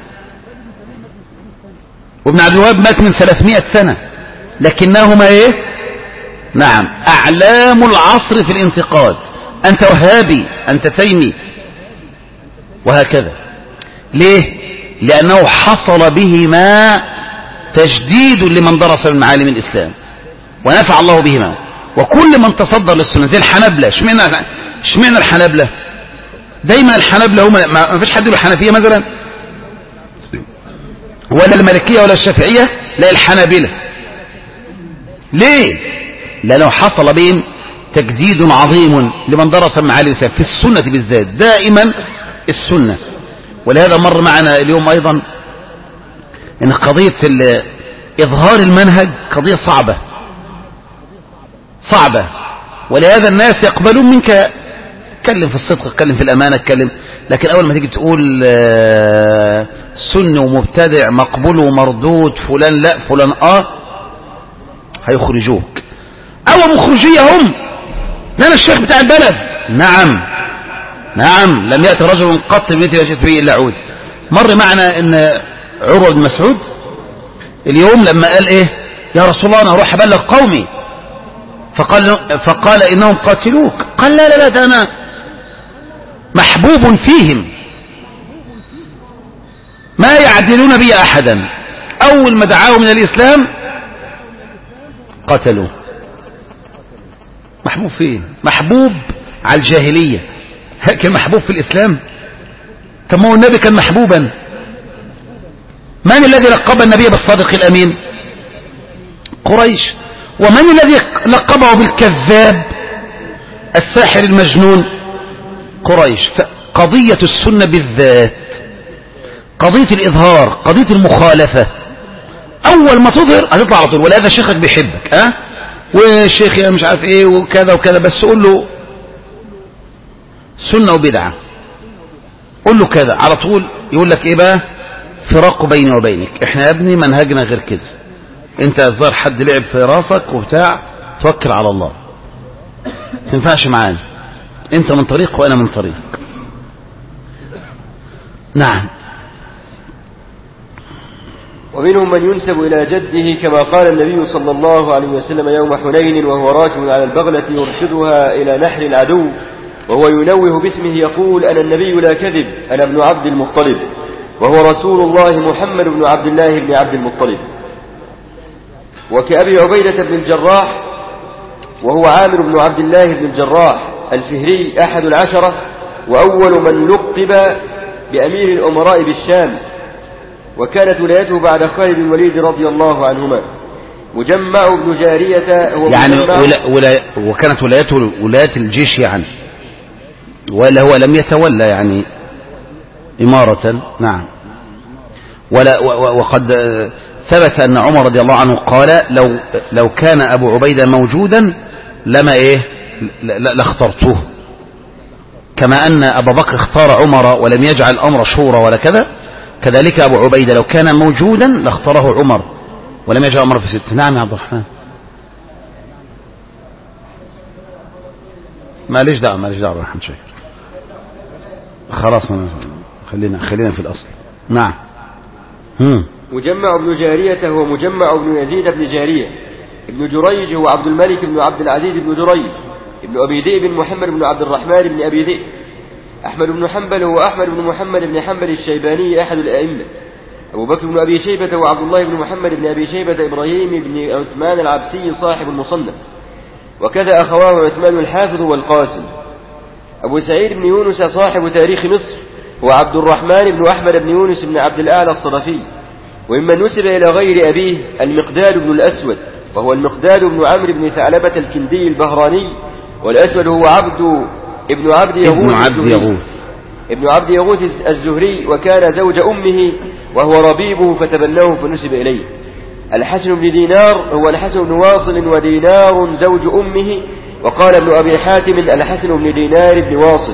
وابن عبد الوهاب مات من ثلاثمائة سنة، لكنهما ايه نعم أعلام العصر في الانتقاد. أنت وهابي، أنت تيمي، وهكذا. ليه؟ لأنه حصل بهما تجديد لمن درس من معالم الإسلام، ونفع الله بهما. وكل من تصدر للسنة زي الحنبلة. اشمعنى اشمعنى الحنبلة؟ دايما الحنبلة هم، ما فيش حد يقول الحنفية مثلا ولا المالكية ولا الشافعية، لا الحنابلة. ليه؟ لأنه حصل بهم تجديد عظيم لمن درس معالم الإسلام في السنة بالذات، دائما السنة. ولهذا مر معنا اليوم أيضا أن قضية إظهار المنهج قضية صعبة صعبة ولهذا الناس يقبلون منك. اتكلم في الصدق، اتكلم في الأمانة، اتكلم. لكن أول ما تيجي تقول سني ومبتدع، مقبول ومردود، فلان لا فلان آه، هيخرجوك. أو مخرجية هم، أنا الشيخ بتاع البلد. نعم نعم لم يأتي رجل قط بمثل ما فيه إلا عود. مر معنا أن عروة بن مسعود اليوم لما قال إيه يا رسول الله أنا أروح أبلغ قومي، فقال, فقال إنهم قاتلوك. قال لا لا لا، ده أنا محبوب فيهم ما يعدلون بي أحدا. أول ما دعاهم من الإسلام قتلوه. محبوب فيه، محبوب على الجاهلية، كان محبوب في الإسلام. طب ما هو النبي كان محبوبا. من الذي لقب النبي بالصادق الأمين؟ قريش. ومن الذي لقبه بالكذاب الساحر المجنون؟ قريش. فقضية السنة بالذات، قضية الإظهار، قضية المخالفة، أول ما تظهر هتطلع على طول. ولا هذا شيخك بيحبك، ها والشيخ يا مش عارف ايه وكذا وكذا، بس قول له سنة وبدعة، قول له كذا على طول يقول لك ايه بقى؟ فراق بيني وبينك، احنا يا ابني منهجنا غير كده. انت الظاهر حد لعب في راسك وبتاع، توكل على الله، ما تنفعش معانا، انت من طريق وانا من طريق. نعم. ومنهم من ينسب إلى جده كما قال النبي صلى الله عليه وسلم يوم حنين وهو راكب على البغلة يرشدها إلى نحر العدو وهو ينوه باسمه يقول أنا النبي لا كذب، أنا ابن عبد المطلب، وهو رسول الله محمد بن عبد الله بن عبد المطلب. وكأبي عبيدة بن الجراح وهو عامر بن عبد الله بن الجراح الفهري أحد العشرة، وأول من لقب بأمير الأمراء بالشام، وكانت ولايته بعد خالد بن الوليد رضي الله عنهما. مجمع بن جارية هو يعني ولا ولا وكانت ولايته ولاية الجيش يعني، ولا هو لم يتولى يعني إمارة. نعم. ولا وقد ثبت أن عمر رضي الله عنه قال لو لو كان أبو عبيدة موجودا لما إيه لاخترته، كما أن أبا بكر اختار عمر ولم يجعل الأمر شورى ولا كذا، كذلك أبو عبيدة لو كان موجودا لاختاره عمر ولم يجعل عمر في ست. نعم يا عبد الرحمن. ما ليش دعوة، ما ليش دعوة الرحمن شيء، خلاص خلينا خلينا في الأصل. نعم. هم. مجمع بن جارية هو مجمع بن يزيد بن جارية. ابن جريج هو عبد الملك بن عبد العزيز بن جريج. ابن أبي ذئب بن محمد بن عبد الرحمن بن أبي ذئب. أحمد بن حنبل هو أحمد بن محمد بن حنبل الشيباني أحد الأئمة. أبو بكر بن أبي شيبة وعبد الله بن محمد بن أبي شيبة إبراهيم بن عثمان العبسي صاحب المصنف، وكذا أخواه عثمان الحافظ والقاسم. أبو سعيد بن يونس صاحب تاريخ مصر هو عبد الرحمن بن أحمد بن يونس بن عبد الأعلى الصرفي. وممن نسب إلى غير أبيه المقداد بن الأسود، وهو المقداد بن عمرو بن ثعلبة الكندي البهراني، والأسود هو عبد ابن عبد يغوث ابن عبد يغوث ابن عبد يغوث الزهري، وكان زوج أمه وهو ربيبه فتبناه فنسب إليه. الحسن بن دينار هو الحسن بن واصل ودينار زوج أمه، وقال ابن أبي حاتم الحسن بن دينار بن واصل.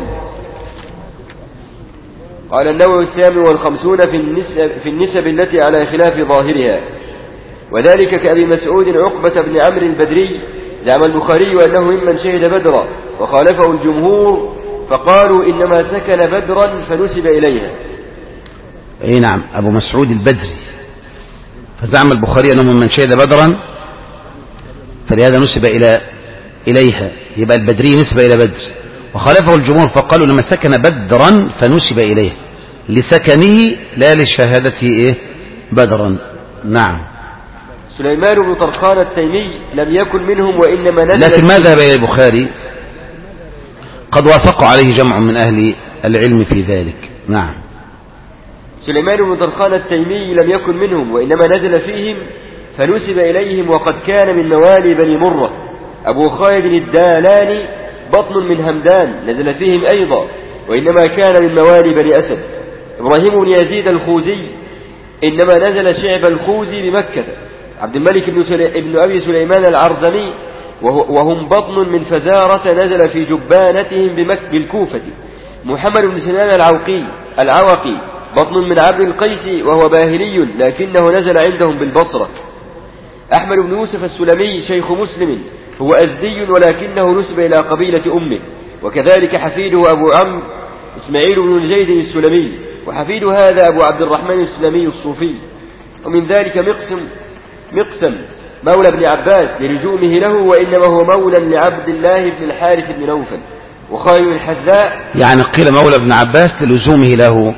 قال النووي الثامن والخمسون في النسب, في النسب التي على خلاف ظاهرها، وذلك كأبي مسعود عقبة بن عمرو البدري. زعم البخاري أنه ممن شهد بدرا، وخالفه الجمهور فقالوا إنما سكن بدرا فنسب إليها. أي نعم، أبو مسعود البدري. فزعم البخاري أنه ممن شهد بدرا فلهذا نسب إلى إليها، يبقى البدري نسبة إلى بدر. وخالفه الجمهور فقالوا لما سكن بدرا فنسب إليه لسكنه لا لشهادته إيه بدرا. نعم. سليمان بن طرخان التيمي لم يكن منهم وإنما نزل. لكن ما ذهب إلى البخاري قد وافقوا عليه جمع من أهل العلم في ذلك. نعم. سليمان بن طرخان التيمي لم يكن منهم وإنما نزل فيهم فنسب إليهم، وقد كان من موالي بني مرة. أبو خالد الدالاني بطن من همدان نزل فيهم أيضا، وإنما كان من موالي بني أسد. إبراهيم بن يزيد الخوزي إنما نزل شعب الخوزي بمكة. عبد الملك بن, سلي... بن أبي سليمان العرزمي وهم بطن من فزارة نزل في جبانتهم بمكة بالكوفة. محمد بن سنان العوقي العوقي بطن من عبد القيس وهو باهلي لكنه نزل عندهم بالبصرة. أحمد بن يوسف السلمي شيخ مسلم هو أزدي ولكنه نسب إلى قبيلة أمه، وكذلك حفيده أبو عم إسماعيل بن زيد السلمي، وحفيد هذا أبو عبد الرحمن السلمي الصوفي. ومن ذلك مقسم مقسم مولى ابن عباس للزومه له، وإنما هو مولى لعبد الله بن الحارث بن نوفل. وخالد الحذاء يعني قيل مولى ابن عباس للزومه له.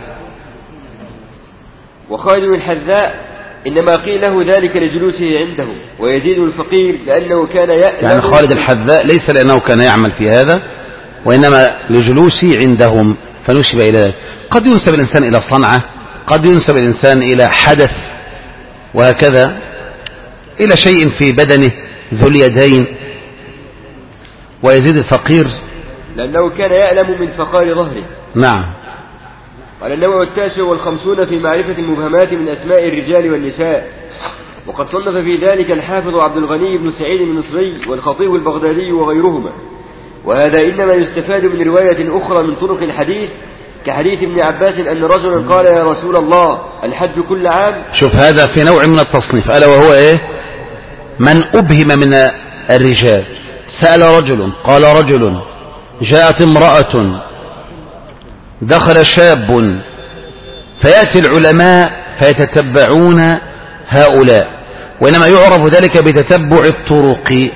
وخالد الحذاء إنما قيل له ذلك لجلوسه عنده. ويزيد الفقير لأنه كان يألم، يعني خالد الحذاء ليس لأنه كان يعمل في هذا، وإنما لجلوسه عندهم فنسب إلى ذلك. قد ينسب الإنسان إلى صنعة، قد ينسب الإنسان إلى حدث، وهكذا إلى شيء في بدنه ذو اليدين. ويزيد الفقير لأنه كان يألم من فقار ظهره. نعم. قال النوع التاسع والخمسون في معرفة المبهمات من أسماء الرجال والنساء. وقد صنف في ذلك الحافظ عبد الغني بن سعيد المصري والخطيب البغدادي وغيرهما. وهذا إنما يستفاد من رواية أخرى من طرق الحديث، كحديث ابن عباس أن رجلا قال يا رسول الله الحج كل عام. شوف هذا في نوع من التصنيف، ألا وهو إيه؟ من أبهم من الرجال. سأل رجل، قال رجل، جاءت امرأة، دخل شاب، فيأتي العلماء فيتتبعون هؤلاء، وإنما يعرف ذلك بتتبع الطرق.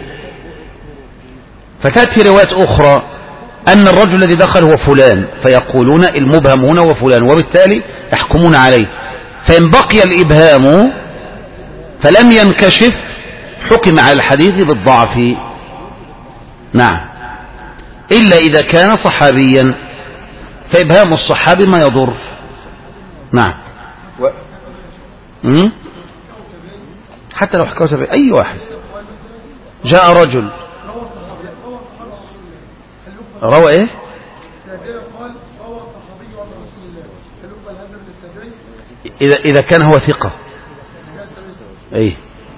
فتأتي رواية أخرى أن الرجل الذي دخل هو فلان، فيقولون المبهم هنا هو فلان، وبالتالي يحكمون عليه. فإن بقي الإبهام فلم ينكشف حكم على الحديث بالضعف. نعم، إلا إذا كان صحابيا، فإبهام الصحابي ما يضر. نعم. و... حتى لو حكوا سبيل أي واحد. جاء رجل روى إيه؟ إذا إذا كان هو ثقة. أي.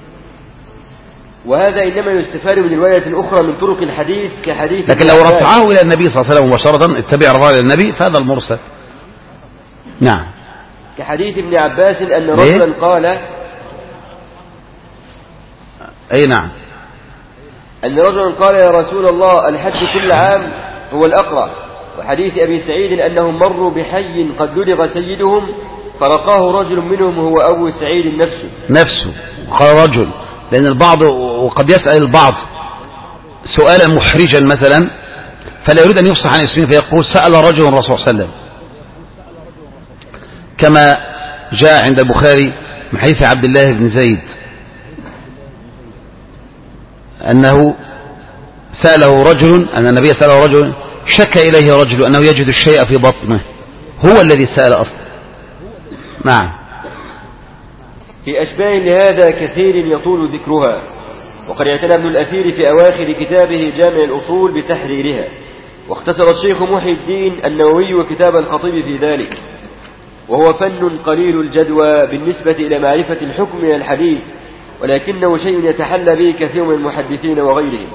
وهذا إنما يستفاد من رواية أخرى من طرق الحديث كحديث. لكن لو رفعه إلى النبي صلى الله عليه وسلم مباشرة اتبع رفعه إلى النبي فهذا المرسل. نعم. كحديث ابن عباس أن رجلا قال. أي نعم. أن رجلا قال يا رسول الله الحج كل عام هو الأقرع. وحديث أبي سعيد أنهم مروا بحي قد لدغ سيدهم فلقاه رجل منهم هو أبو سعيد نفسه. نفسه قال رجل، لأن البعض وقد يسأل البعض سؤالا محرجا مثلا فلا يريد أن يفصح عن اسمه فيقول سأل رجل الرسول صلى الله عليه وسلم، كما جاء عند البخاري من حديث عبد الله بن زيد أنه سأله رجل، أن النبي سأله رجل شك إليه رجل أنه يجد الشيء في بطنه، هو الذي سأل أصلا. نعم. في أشباه لهذا كثير يطول ذكرها، وقد اعتنى ابن الأثير في أواخر كتابه جامع الأصول بتحريرها، واختصر الشيخ محي الدين النووي وكتاب الخطيب في ذلك، وهو فن قليل الجدوى بالنسبة إلى معرفة الحكم من الحديث، ولكنه شيء يتحلى به كثير من المحدثين وغيرهم.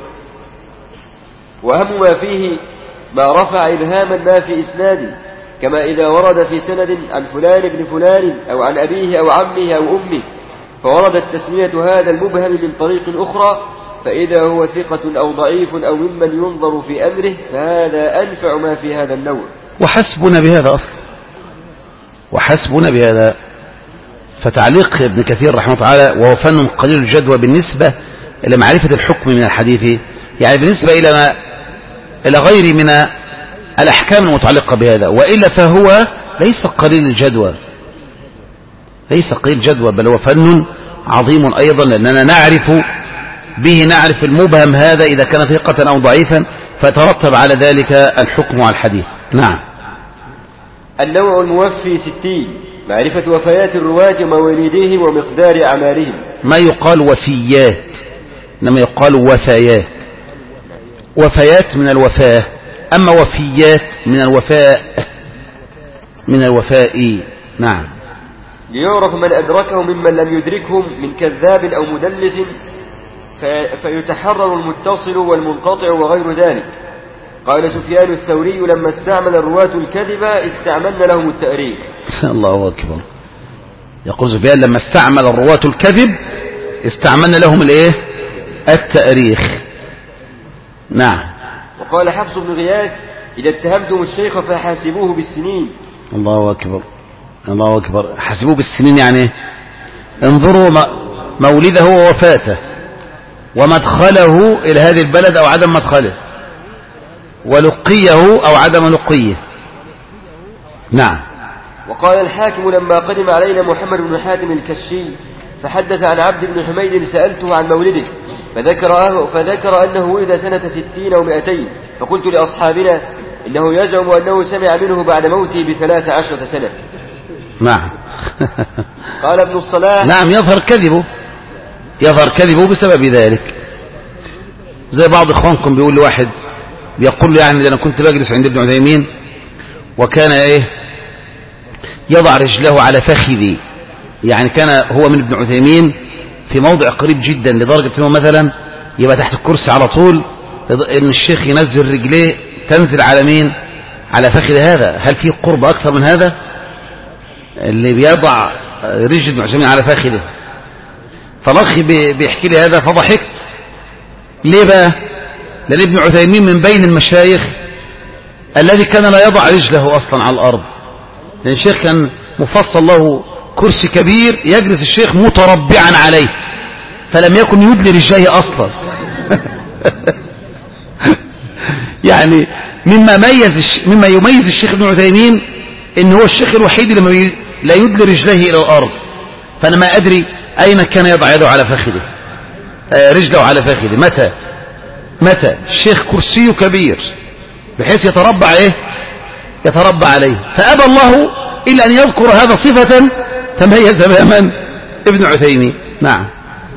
وأهم ما فيه ما رفع إبهاما ما في إسناد، كما إذا ورد في سند عن فلان ابن فلان أو عن أبيه أو عمه أو أمه فوردت تسمية هذا المبهم من طريق أخرى، فإذا هو ثقة أو ضعيف أو ممن ينظر في أمره فهذا أنفع ما في هذا النوع. وحسبنا بهذا أصلا، وحسبنا بهذا. فتعليق ابن كثير رحمه الله تعالى وهو فن قليل الجدوى بالنسبة إلى معرفة الحكم من الحديث، يعني بالنسبة إلى ما إلى غير من الأحكام المتعلقة بهذا، وإلا فهو ليس قليل الجدوى، ليس قليل الجدوى، بل هو فن عظيم أيضا، لأننا نعرف به نعرف المبهم هذا إذا كان ثقة أو ضعيفا فترتب على ذلك الحكم على الحديث. نعم. النوع الموفي ستين معرفة وفيات الرواة ومواليدهم ومقدار أعمالهم. ما يقال وفيات إنما يقال وفيات، وفيات من الوفاة، أما وفيات من الوفاء من الوفاء. نعم. ليعرف من أدركه ممن لم يدركهم من كذاب أو مدلس فيتحرر المتصل والمنقطع وغير ذلك. قال سفيان الثوري لما استعمل الرواة الكذبة استعملنا لهم التأريخ. الله أكبر. يقول سفيان لما استعمل الرواة الكذب استعملنا لهم الايه؟ التأريخ. نعم. وقال حفص بن غياث إذا اتهمتم الشيخ فحاسبوه بالسنين. الله أكبر. الله أكبر. حاسبوه بالسنين يعني انظروا مولده ووفاته ومدخله إلى هذه البلد أو عدم مدخله، ولقيه أو عدم لقيه. نعم. وقال الحاكم لما قدم علينا محمد بن حاتم الكشي فحدث عن عبد بن حميد سألته عن مولده فذكر, فذكر أنه ولد سنة ستين ومائتين، فقلت لأصحابنا إنه يزعم أنه سمع منه بعد موته بثلاث عشرة سنة. نعم. قال ابن الصلاح نعم يظهر كذبه يظهر كذبه بسبب ذلك. زي بعض إخوانكم بيقول لواحد بيقول له يعني أنا كنت بجلس عند ابن عثيمين وكان إيه يضع رجله على فخذي، يعني كان هو من ابن عثيمين في موضع قريب جدا لدرجة أنه مثلا يبقى تحت الكرسي على طول إن الشيخ ينزل رجليه تنزل على مين؟ على فخذ هذا. هل في قرب أكثر من هذا؟ اللي بيضع رجل ابن عثيمين على فخذه. فالأخ بيحكي لي هذا فضحكت. ليه بقى؟ لأن ابن عثيمين من بين المشايخ الذي كان لا يضع رجله أصلا على الأرض، لأن الشيخ كان مفصل له كرسي كبير يجلس الشيخ متربعا عليه، فلم يكن يدلي رجليه أصلا. يعني مما ميز مما يميز الشيخ ابن عثيمين إن هو الشيخ الوحيد اللي لا يدلي رجليه إلى الأرض. فأنا ما أدري أين كان يضع يده على فخذه، رجله على فخذه. متى متى الشيخ كرسيه كبير بحيث يتربع إيه يتربع عليه، فأبى الله إلا أن يذكر هذا صفة تميز بها من ابن عثيمين. نعم.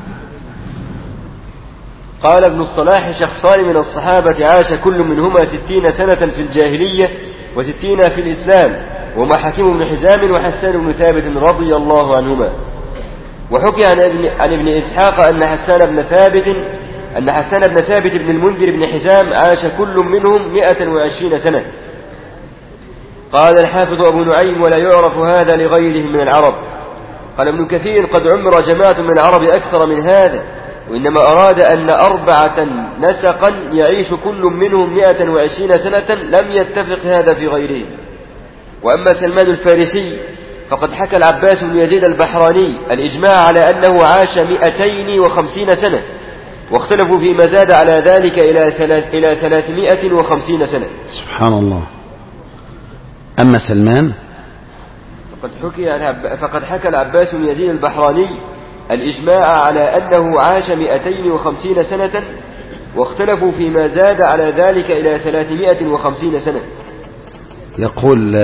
قال ابن الصلاح شخصان من الصحابة عاش كل منهما ستين سنة في الجاهلية وستين في الإسلام، وما حكيم بن حزام وحسان بن ثابت رضي الله عنهما. وحكي عن ابن, عن ابن إسحاق أن حسان بن ثابت أن حسان بن ثابت بن المنذر بن حزام عاش كل منهم مئة وعشرين سنة. قال الحافظ أبو نعيم ولا يعرف هذا لغيرهم من العرب. قال ابن كثير قد عمر جماعة من العرب أكثر من هذا، وإنما أراد أن أربعة نسقا يعيش كل منهم مئة وعشرين سنة لم يتفق هذا في غيرهم. وأما سلمان الفارسي فقد حكى العباس بن يزيد البحراني الإجماع على أنه عاش مئتين وخمسين سنة، واختلفوا فيما زاد على ذلك إلى ثلاثمائة وخمسين سنة. سبحان الله. أما سلمان فقد حكي فقد حكى العباس بن يزيد البحراني الإجماع على أنه عاش مئتين وخمسين سنة، واختلفوا فيما زاد على ذلك إلى ثلاثمائة وخمسين سنة. يقول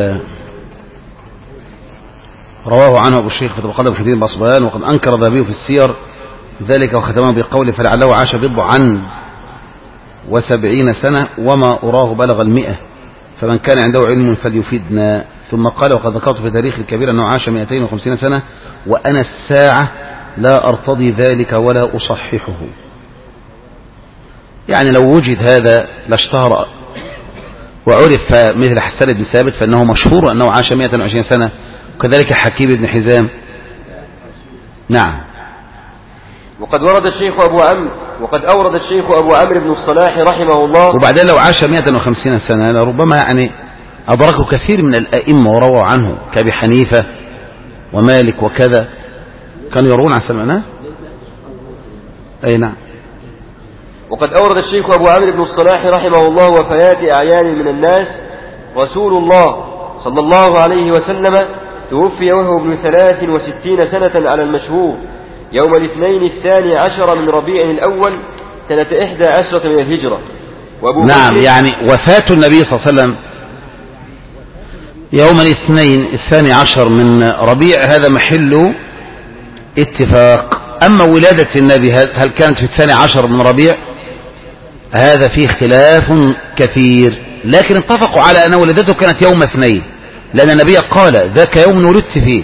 رواه عنه أبو الشيخ في طبقات ابن حديد بصبيان، وقد أنكر الذهبي في السير ذلك وختمه بقوله فلعله عاش بضعا وسبعين سنة وما أراه بلغ المئة، فمن كان عنده علم فليفيدنا. ثم قال وقد ذكرت في تاريخ الكبير أنه عاش مئتين وخمسين سنة وأنا الساعة لا أرتضي ذلك ولا أصححه. يعني لو وجد هذا لاشتهر وعرف مثل حسان بن ثابت فإنه مشهور أنه عاش مئة وعشرين سنة، وكذلك حكيم بن حزام. نعم. وقد ورد الشيخ أبو عمرو وقد أورد الشيخ أبو عمرو بن الصلاح رحمه الله. وبعدين لو عاش مئة وخمسين سنة لربما يعني أدركه كثير من الأئمة ورووا عنه كأبي حنيفة ومالك وكذا، كانوا يروون عن سلمان. أي نعم. وقد أورد الشيخ أبو عمرو بن الصلاح رحمه الله وفيات أعيان من الناس رسول الله صلى الله عليه وسلم توفي وهو ابن ثلاث وستين سنة على المشهور يوم الاثنين الثاني عشر من ربيع الأول سنة إحدى عشرة من الهجرة. نعم، يعني وفاة النبي صلى الله عليه وسلم يوم الاثنين الثاني عشر من ربيع هذا محل اتفاق. أما ولادة النبي هل كانت في الثاني عشر من ربيع هذا فيه اختلاف كثير، لكن اتفقوا على أن ولادته كانت يوم اثنين، لأن النبي قال ذاك يوم ولدت فيه،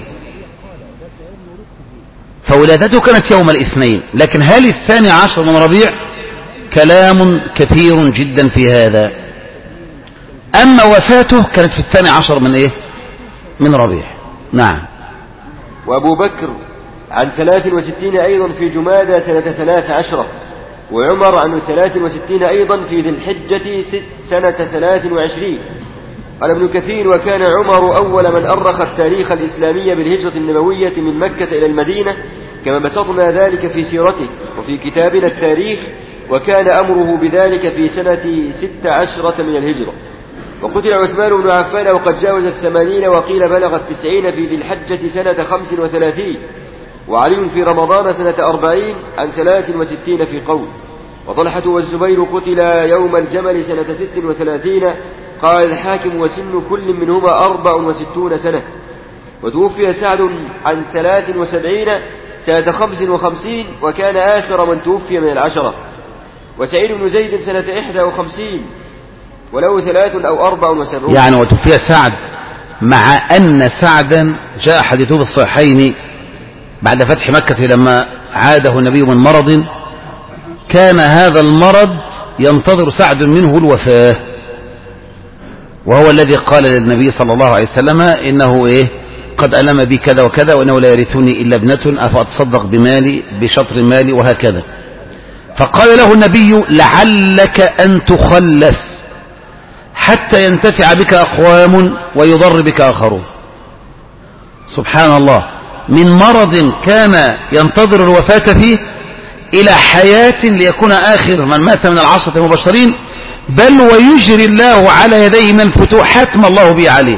فولادته كانت يوم الاثنين. لكن هل الثاني عشر من ربيع كلام كثير جدا في هذا. أما وفاته كانت في الثاني عشر من إيه من ربيع. نعم. وأبو بكر عن ثلاث وستين أيضا في جمادى سنة ثلاث عشرة، وعمر عن ثلاث وستين أيضا في ذي الحجة ست سنة ثلاث وعشرين. قال ابن كثير وكان عمر أول من أرخ التاريخ الإسلامي بالهجرة النبوية من مكة إلى المدينة كما بسطنا ذلك في سيرته وفي كتابنا التاريخ، وكان أمره بذلك في سنة ست عشرة من الهجرة. وقتل عثمان بن عفان وقد جاوز الثمانين، وقيل بلغ التسعين في ذي الحجة سنة خمس وثلاثين، وعلي في رمضان سنة أربعين عن ثلاث وستين في قول. وطلحة والزبير قتلا يوم الجمل سنة ست وثلاثين، قال الحاكم وسن كل منهما أربع وستون سنة. وتوفي سعد عن ثلاث وسبعين سنة خمس وخمسين، وكان آخر من توفي من العشرة. وسعيد بن زيد سنة إحدى وخمسين، وله ثلاث أو أربع وسبعون. يعني وتوفي سعد مع أن سعدا جاء حديثه بالصحيحين بعد فتح مكة لما عاده النبي من مرض، كان هذا المرض ينتظر سعد منه الوفاة، وهو الذي قال للنبي صلى الله عليه وسلم إنه إيه قد ألم بي كذا وكذا، وإنه لا يرثني إلا ابنة أفأتصدق بمالي بشطر مالي وهكذا. فقال له النبي لعلك أن تخلف حتى ينتفع بك أقوام ويضر بك آخرون. سبحان الله، من مرض كان ينتظر الوفاة فيه إلى حياة ليكون آخر من مات من العشرة المبشرين، بل ويجري الله على يديه من الفتوحات ما الله به عليه.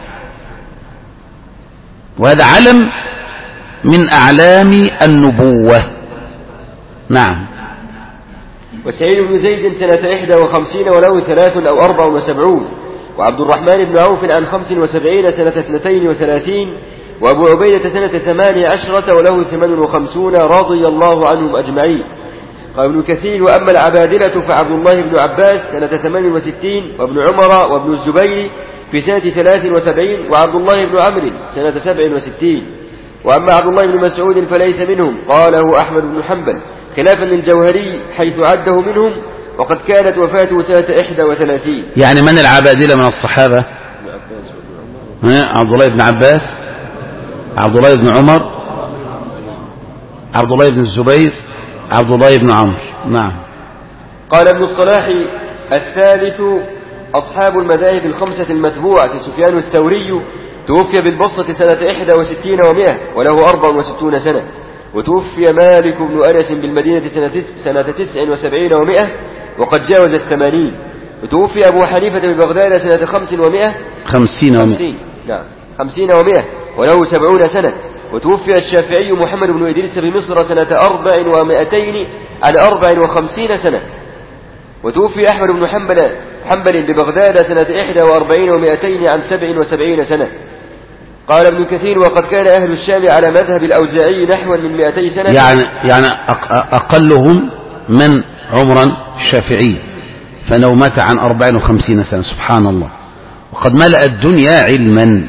وهذا علم من أعلام النبوة. نعم. وسعيد بن زيد سنة إحدى وخمسين، وله ثلاث أو أربع وسبعون. وعبد الرحمن بن عوف عن خمس وسبعين سنة اثنتين وثلاثين. وأبو عبيدة سنة ثمانية عشرة، وله ثمان وخمسون، رضي الله عنهم أجمعين. قال ابن كثير وأما العبادلة فعبد الله بن عباس سنة ثمان وستين، وابن عمر وابن الزبير في سنة ثلاث وسبعين، وعبد الله بن عمرو سنة سبع وستين. وأما عبد الله بن مسعود فليس منهم، قاله أحمد بن حنبل خلافا للجوهري حيث عده منهم، وقد كانت وفاته سنة إحدى وثلاثين. يعني من العبادلة من الصحابة؟ عبد الله بن عباس، عبد الله بن عمر، عبد الله بن الزبير، عبد الله بن عمرو. نعم. قال ابن الصلاح الثالث أصحاب المذاهب الخمسة المتبوعة سفيان الثوري توفي بالبصرة سنة إحدى وستين ومائة، وله أربع وستون سنة. وتوفي مالك بن أنس بالمدينة سنة تسع وسبعين ومائة، وقد جاوز الثمانين. وتوفي أبو حنيفة ببغداد سنة خمس ومائة خمسين ومائة نعم خمسين ومائة، وله سبعون سنة. وتوفي الشافعي محمد بن إدريس بمصر سنة أربع ومائتين على أربع وخمسين سنة. وتوفي أحمد بن حنبل حنبل ببغداد سنة إحدى وأربعين ومائتين عن سبع وسبعين سنة. قال ابن كثير وقد كان أهل الشام على مذهب الأوزاعي نحو من مائتي سنة. يعني يعني أقلهم من عمرا الشافعي، فلو مات عن أربع وخمسين سنة. سبحان الله، وقد ملأ الدنيا علما.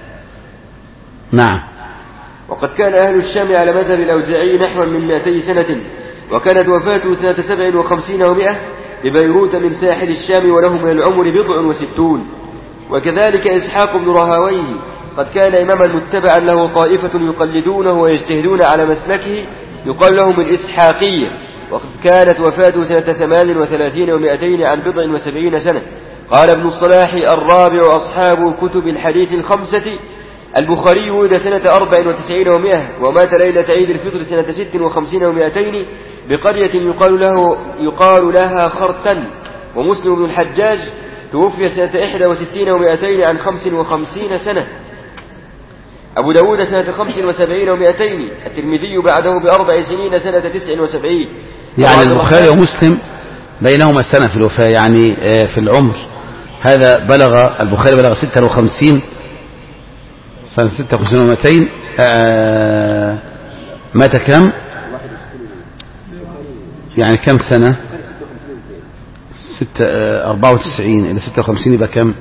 نعم. وقد كان أهل الشام على مذهب الأوزاعي نحو من مائتي سنة، وكانت وفاته سنة سبع وخمسين ومائة ببيروت من ساحل الشام، وله من العمر بضع وستون. وكذلك إسحاق بن راهويه قد كان إماما متبعا له طائفة يقلدونه ويجتهدون على مسلكه، يقال لهم الإسحاقية. وقد كانت وفاته سنة ثمان وثلاثين ومائتين عن بضع وسبعين سنة. قال ابن الصلاح الرابع أصحاب كتب الحديث الخمسة البخاري ولد سنة أربع وتسعين ومائة، ومات ليلة عيد الفطر سنة ست وخمسين ومائتين بقرية يقال, له يقال لها خرتن. ومسلم بن الحجاج توفي سنة إحدى وستين ومائتين عن خمس وخمسين سنة. أبو داود سنة خمس وسبعين ومائتين. الترمذي بعده بأربع سنين سنة تسع وسبعين. يعني البخاري ومسلم بينهما سنة في الوفاة، يعني في العمر. هذا بلغ البخاري بلغ ستة وخمسين سنة ستة وخمسين ومائتين. مات كم؟ يعني كم سنة؟ ستة أربعة وتسعين إلى ستة وخمسين يبقى كم؟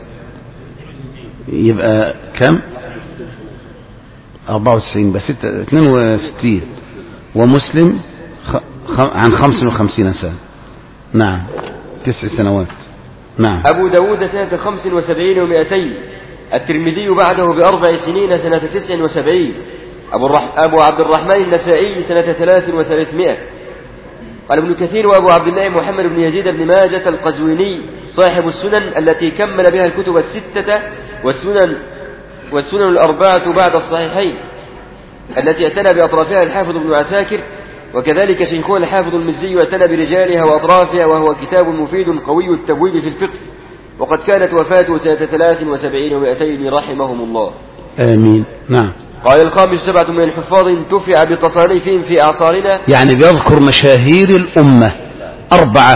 يبقى كم؟ أربعة وتسعين بس ستة اثنين وستين. ومسلم خ... عن خمس وخمسين سنة. نعم، تسع سنوات. نعم. أبو داود سنة خمس وسبعين ومائتين. الترمذي بعده بأربع سنين سنة تسع وسبعين. أبو, الرح... أبو عبد الرحمن النسائي سنة ثلاث وثلاثمائة. قال ابن كثير وأبو عبد الله محمد بن يزيد بن ماجة القزويني صاحب السنن التي كمل بها الكتب الستة والسنن والسنن الأربعة بعد الصحيحين. التي اعتنى بأطرافها الحافظ ابن عساكر، وكذلك شيخها الحافظ المزي اعتنى برجالها وأطرافها، وهو كتاب مفيد قوي التبويب في الفقه، وقد كانت وفاته سنة ثلاث وسبعين ومائتين رحمهم الله. آمين. نعم. قال الخامس سبعة من الحفاظ انتفع بتصانيفهم في أعصارنا، يعني بيذكر مشاهير الأمة أربعة: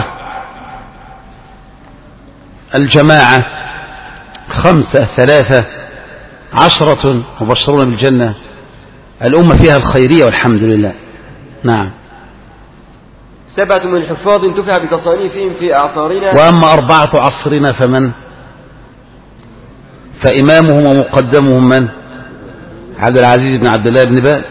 الجماعة خمسة ثلاثة عشرة مبشرون بالجنة، الأمة فيها الخيرية والحمد لله. نعم. سبعة من الحفاظ انتفع بتصانيفهم في أعصارنا. وأما أربعة عصرنا فمن؟ فإمامهم ومقدمهم من؟ عبد العزيز بن عبد الله بن باز،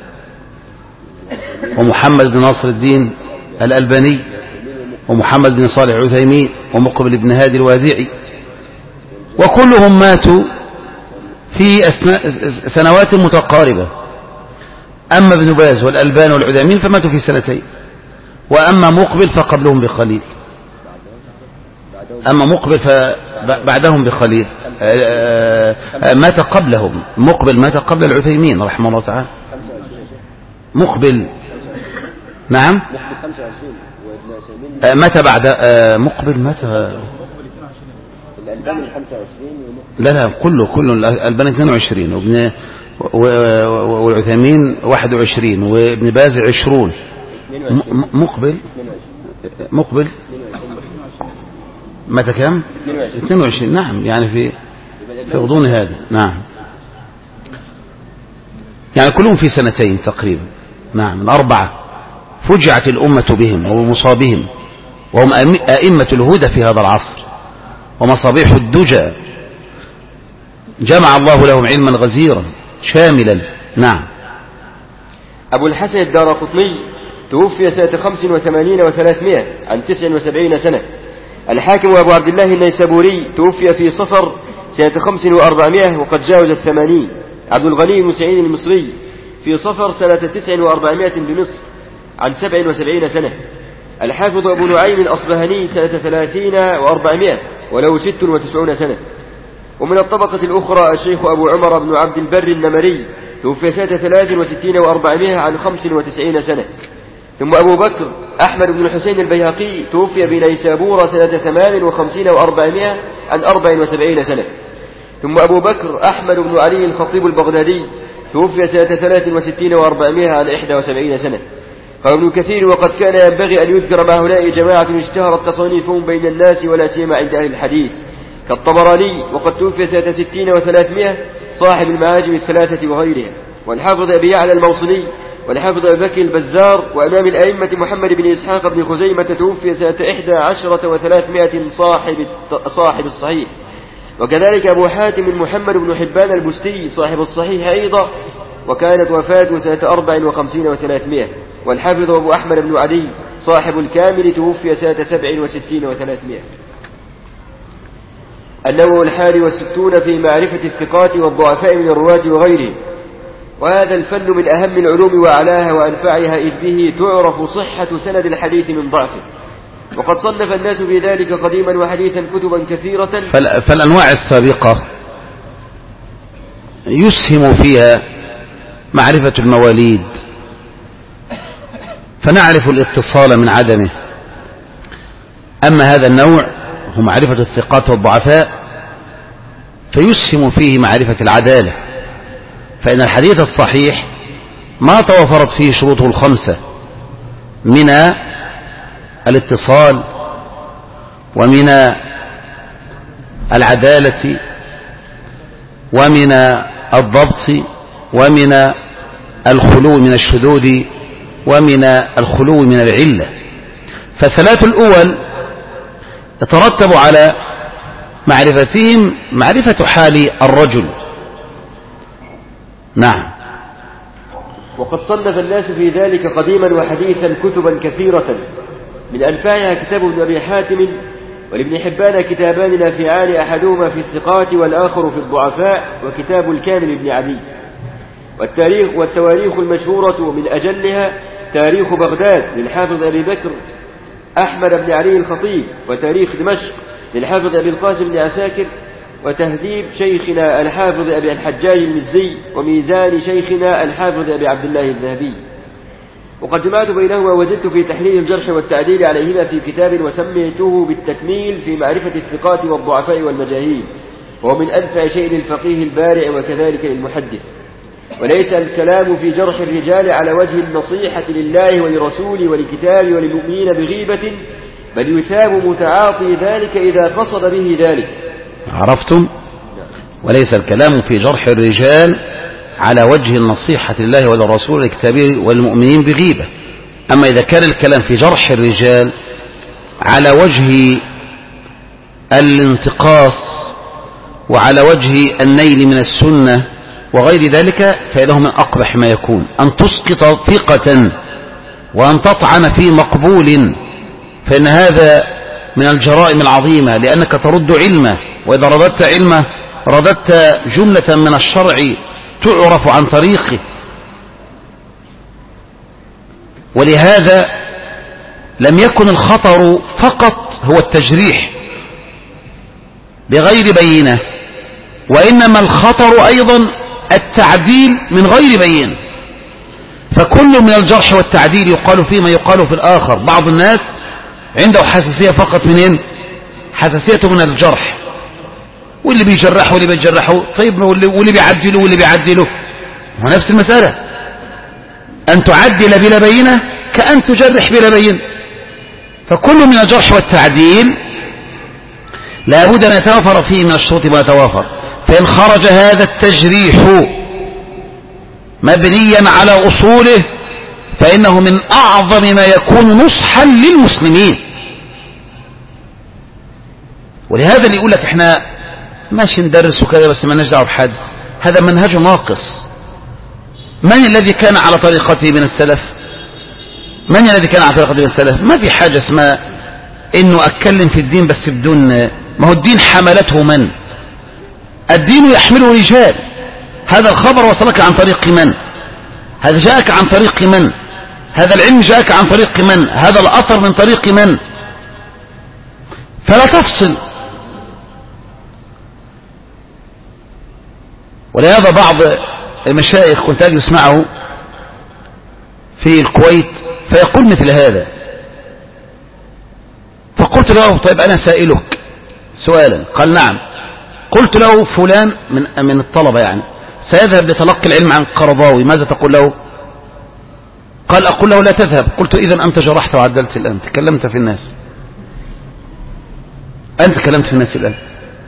ومحمد بن ناصر الدين الألباني، ومحمد بن صالح العثيمين، ومقبل بن هادي الوادعي، وكلهم ماتوا في أثناء سنوات متقاربة. أما ابن باز والألباني والعثيمين فماتوا في سنتين، وأما مقبل فقبلهم بقليل، أما مقبل فبعدهم بقليل مات قبلهم. مقبل مات قبل العثيمين رحمه الله تعالى. مقبل نعم مات بعد مقبل مات لا لا كله كله الألباني اثنين وعشرين، وابن والعثيمين واحد وعشرين، وابن باز عشرون. مقبل مقبل متى كم؟ اثنين وعشرين. نعم، يعني في في غضون هذا. نعم، يعني كلهم في سنتين تقريبا. نعم، الأربعة فجعت الأمة بهم ومصابهم، وهم أئمة الهدى في هذا العصر ومصابيح الدجى، جمع الله لهم علما غزيرا شاملا. نعم. أبو الحسن الدارقطني توفي سنة خمس وثمانين وثلاثمائة عن تسع وسبعين سنة. الحاكم أبو عبد الله النيسابوري توفي في صفر سنة خمس وأربعمائة وقد جاوز الثمانين. عبد الغني بن سعيد المصري في صفر سنة تسع وأربعمائة بمصر عن سبع وسبعين سنة. الحافظ أبو نعيم الأصبهاني سنة ثلاثين وأربعمائة وله ست وتسعون سنة. ومن الطبقة الأخرى الشيخ أبو عمر بن عبد البر النمري توفي سنة ثلاث وستين وأربعمائة عن خمس وتسعين سنة. ثم أبو بكر أحمد بن الحسين البيهقي توفي بنيسابور سنة ثمان وخمسين وأربعمائة عن أربع وسبعين سنة. ثم أبو بكر أحمد بن علي الخطيب البغدادي توفي سنة ثلاث وستين وأربعمائة عن إحدى وسبعين سنة. قال ابن كثير: وقد كان ينبغي أن يذكر مع هؤلاء جماعة اشتهرت تصانيفهم بين الناس ولا سيما عند أهل الحديث كالطبراني وقد توفي سنة ستين وثلاثمائة صاحب المعاجم الثلاثة وغيرها، والحافظ أبي يعلى الموصلي، والحافظ أبي بكر البزار، وأمام الأئمة محمد بن إسحاق بن خزيمة توفي سنة إحدى عشرة وثلاثمائة صاحب صاحب الصحيح، وكذلك أبو حاتم محمد بن حبان البستي صاحب الصحيح أيضا، وكانت وفاته سنة أربع وخمسين وثلاثمائة. والحافظ أبو أحمد بن علي صاحب الكامل توفي سنة سبع وستين وثلاثمائة. النوع الحادي والستون في معرفة الثقات والضعفاء من الرواة وغيرهم. وهذا الفن من أهم العلوم وأعلاها وأنفعها، إذ به تعرف صحة سند الحديث من ضعفه. وقد صنف الناس في ذلك قديما وحديثا كتبا كثيرة. فالأنواع السابقة يسهم فيها معرفة المواليد، فنعرف الاتصال من عدمه. أما هذا النوع هو معرفة الثقات والضعفاء، فيسهم فيه معرفة العدالة، فإن الحديث الصحيح ما توفرت فيه شروطه الخمسة من الاتصال ومن العدالة ومن الضبط ومن الخلو من الشذوذ ومن الخلو من العلة. فالثلاث الأول يترتب على معرفتهم معرفة حال الرجل. نعم. وقد صنف الناس في ذلك قديما وحديثا كتبا كثيرة، من أنفعها كتاب ابن أبي حاتم ولابن حبان كتابان نافعان، أحدهما في الثقات والآخر في الضعفاء، وكتاب الكامل ابن عدي. والتاريخ والتواريخ المشهورة من أجلها تاريخ بغداد للحافظ أبي بكر أحمد بن علي الخطيب، وتاريخ دمشق للحافظ أبي القاسم بن عساكر، وتهذيب شيخنا الحافظ أبي الحجاج المزي، وميزان شيخنا الحافظ أبي عبد الله الذهبي. وقد جمعت بينهما وزدت في تحليل الجرح والتعديل عليهما في كتاب وسميته بالتكميل في معرفة الثقات والضعفاء والمجاهيل، وهو من أنفع شيء للفقيه البارع وكذلك للمحدث. وليس الكلام في جرح الرجال على وجه النصيحة لله ولرسوله ولكتابه وللمؤمنين بغيبة، بل يثاب متعاطي ذلك إذا قصد به ذلك. عرفتم؟ وليس الكلام في جرح الرجال على وجه النصيحة لله وللرسول ولكتابه والمؤمنين بغيبة. أما إذا كان الكلام في جرح الرجال على وجه الانتقاص وعلى وجه النيل من السنة وغير ذلك فإنه من أقبح ما يكون أن تسقط ثقة وأن تطعن في مقبول، فإن هذا من الجرائم العظيمة، لأنك ترد علمه، وإذا رددت علمه رددت جملة من الشرع تعرف عن طريقه. ولهذا لم يكن الخطر فقط هو التجريح بغير بينة، وإنما الخطر أيضا التعديل من غير بينة. فكل من الجرح والتعديل يقال فيه ما يقال في الآخر. بعض الناس عنده حساسية فقط منين؟ حساسيته من الجرح، واللي بيجرحه واللي بيجرحه طيب، واللي بيعدله واللي بيعدله هو نفس المسألة. أن تعدل بلا بينة كأن تجرح بلا بينة. فكل من الجرح والتعديل لا بد أن يتوافر فيه من الشروط ما يتوافر. فإن خرج هذا التجريح مبنيا على أصوله فإنه من أعظم ما يكون نصحا للمسلمين. ولهذا اللي يقول لك احنا ماشي ندرس وكذا بس ما نجدع بحد، هذا منهج ناقص. من الذي كان على طريقته من السلف؟ من الذي كان على طريقته من السلف؟ ما في حاجة اسمها انه اتكلم في الدين بس بدون، ما هو الدين حملته من؟ الدين يحمله رجال. هذا الخبر وصلك عن طريق من؟ هذا جاءك عن طريق من؟ هذا العلم جاءك عن طريق من؟ هذا الأثر من طريق من؟ فلا تفصل. ولهذا بعض المشايخ كنت أجلس معه في الكويت فيقول مثل هذا، فقلت له طيب أنا سائلك سؤالا. قال نعم. قلت له فلان من من الطلبة يعني سيذهب لتلقي العلم عن قرضاوي، ماذا تقول له؟ قال أقول له لا تذهب. قلت إذن أنت جرحت وعدلت الآن، تكلمت في الناس، أنت تكلمت في الناس الآن،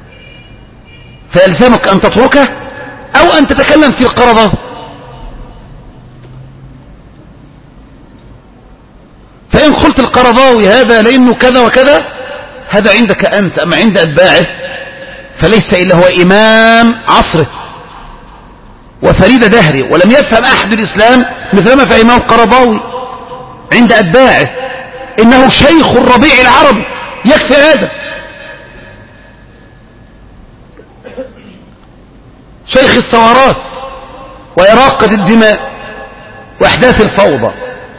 فيلزمك أن تتركه أو أن تتكلم في القرضاوي. فإن قلت القرضاوي هذا لأنه كذا وكذا هذا عندك أنت، أما عند أتباعه فليس إلا هو إمام عصره وفريد دهره، ولم يفهم أحد الإسلام مثل ما فهمه القرضاوي عند أتباعه. إنه شيخ الربيع العربي، يكفي هذا. شيخ الثورات وإراقة الدماء وإحداث الفوضى.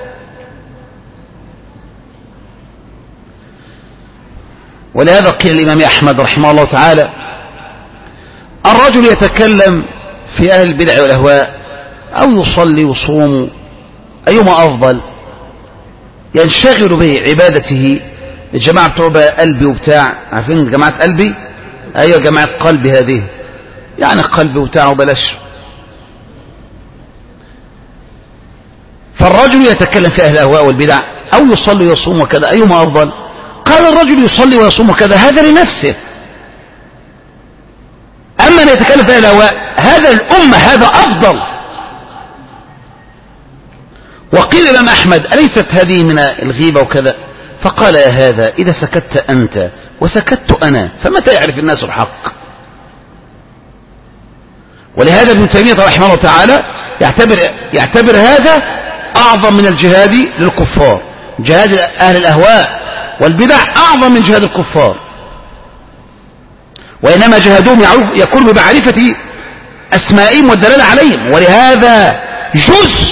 ولهذا قيل الإمام أحمد رحمه الله تعالى الرجل يتكلم في أهل البدع والأهواء أو يصلي ويصوم أيما أفضل؟ ينشغل به عبادته. الجماعة بتوع قلبي وبتاع، عارفين جماعة قلبي؟ أيوة جماعة قلبي هذه، يعني قلبي وبتاع وبلاش. فالرجل يتكلم في أهل الأهواء والبدع أو يصلي ويصوم وكذا أيما أفضل؟ قال الرجل يصلي ويصوم وكذا هذا لنفسه، أما من يتكلم في أهل الأهواء هذا الأمة، هذا أفضل. وقيل الإمام أحمد أليست هذه من الغيبة وكذا؟ فقال يا هذا إذا سكت أنت وسكت أنا فمتى يعرف الناس الحق؟ ولهذا ابن تيمية رحمه الله تعالى يعتبر, يعتبر هذا أعظم من الجهاد للكفار. جهاد أهل الأهواء والبدع أعظم من جهاد الكفار، وإنما جهادهم يكون بمعرفة أسمائهم والدلالة عليهم. ولهذا جزء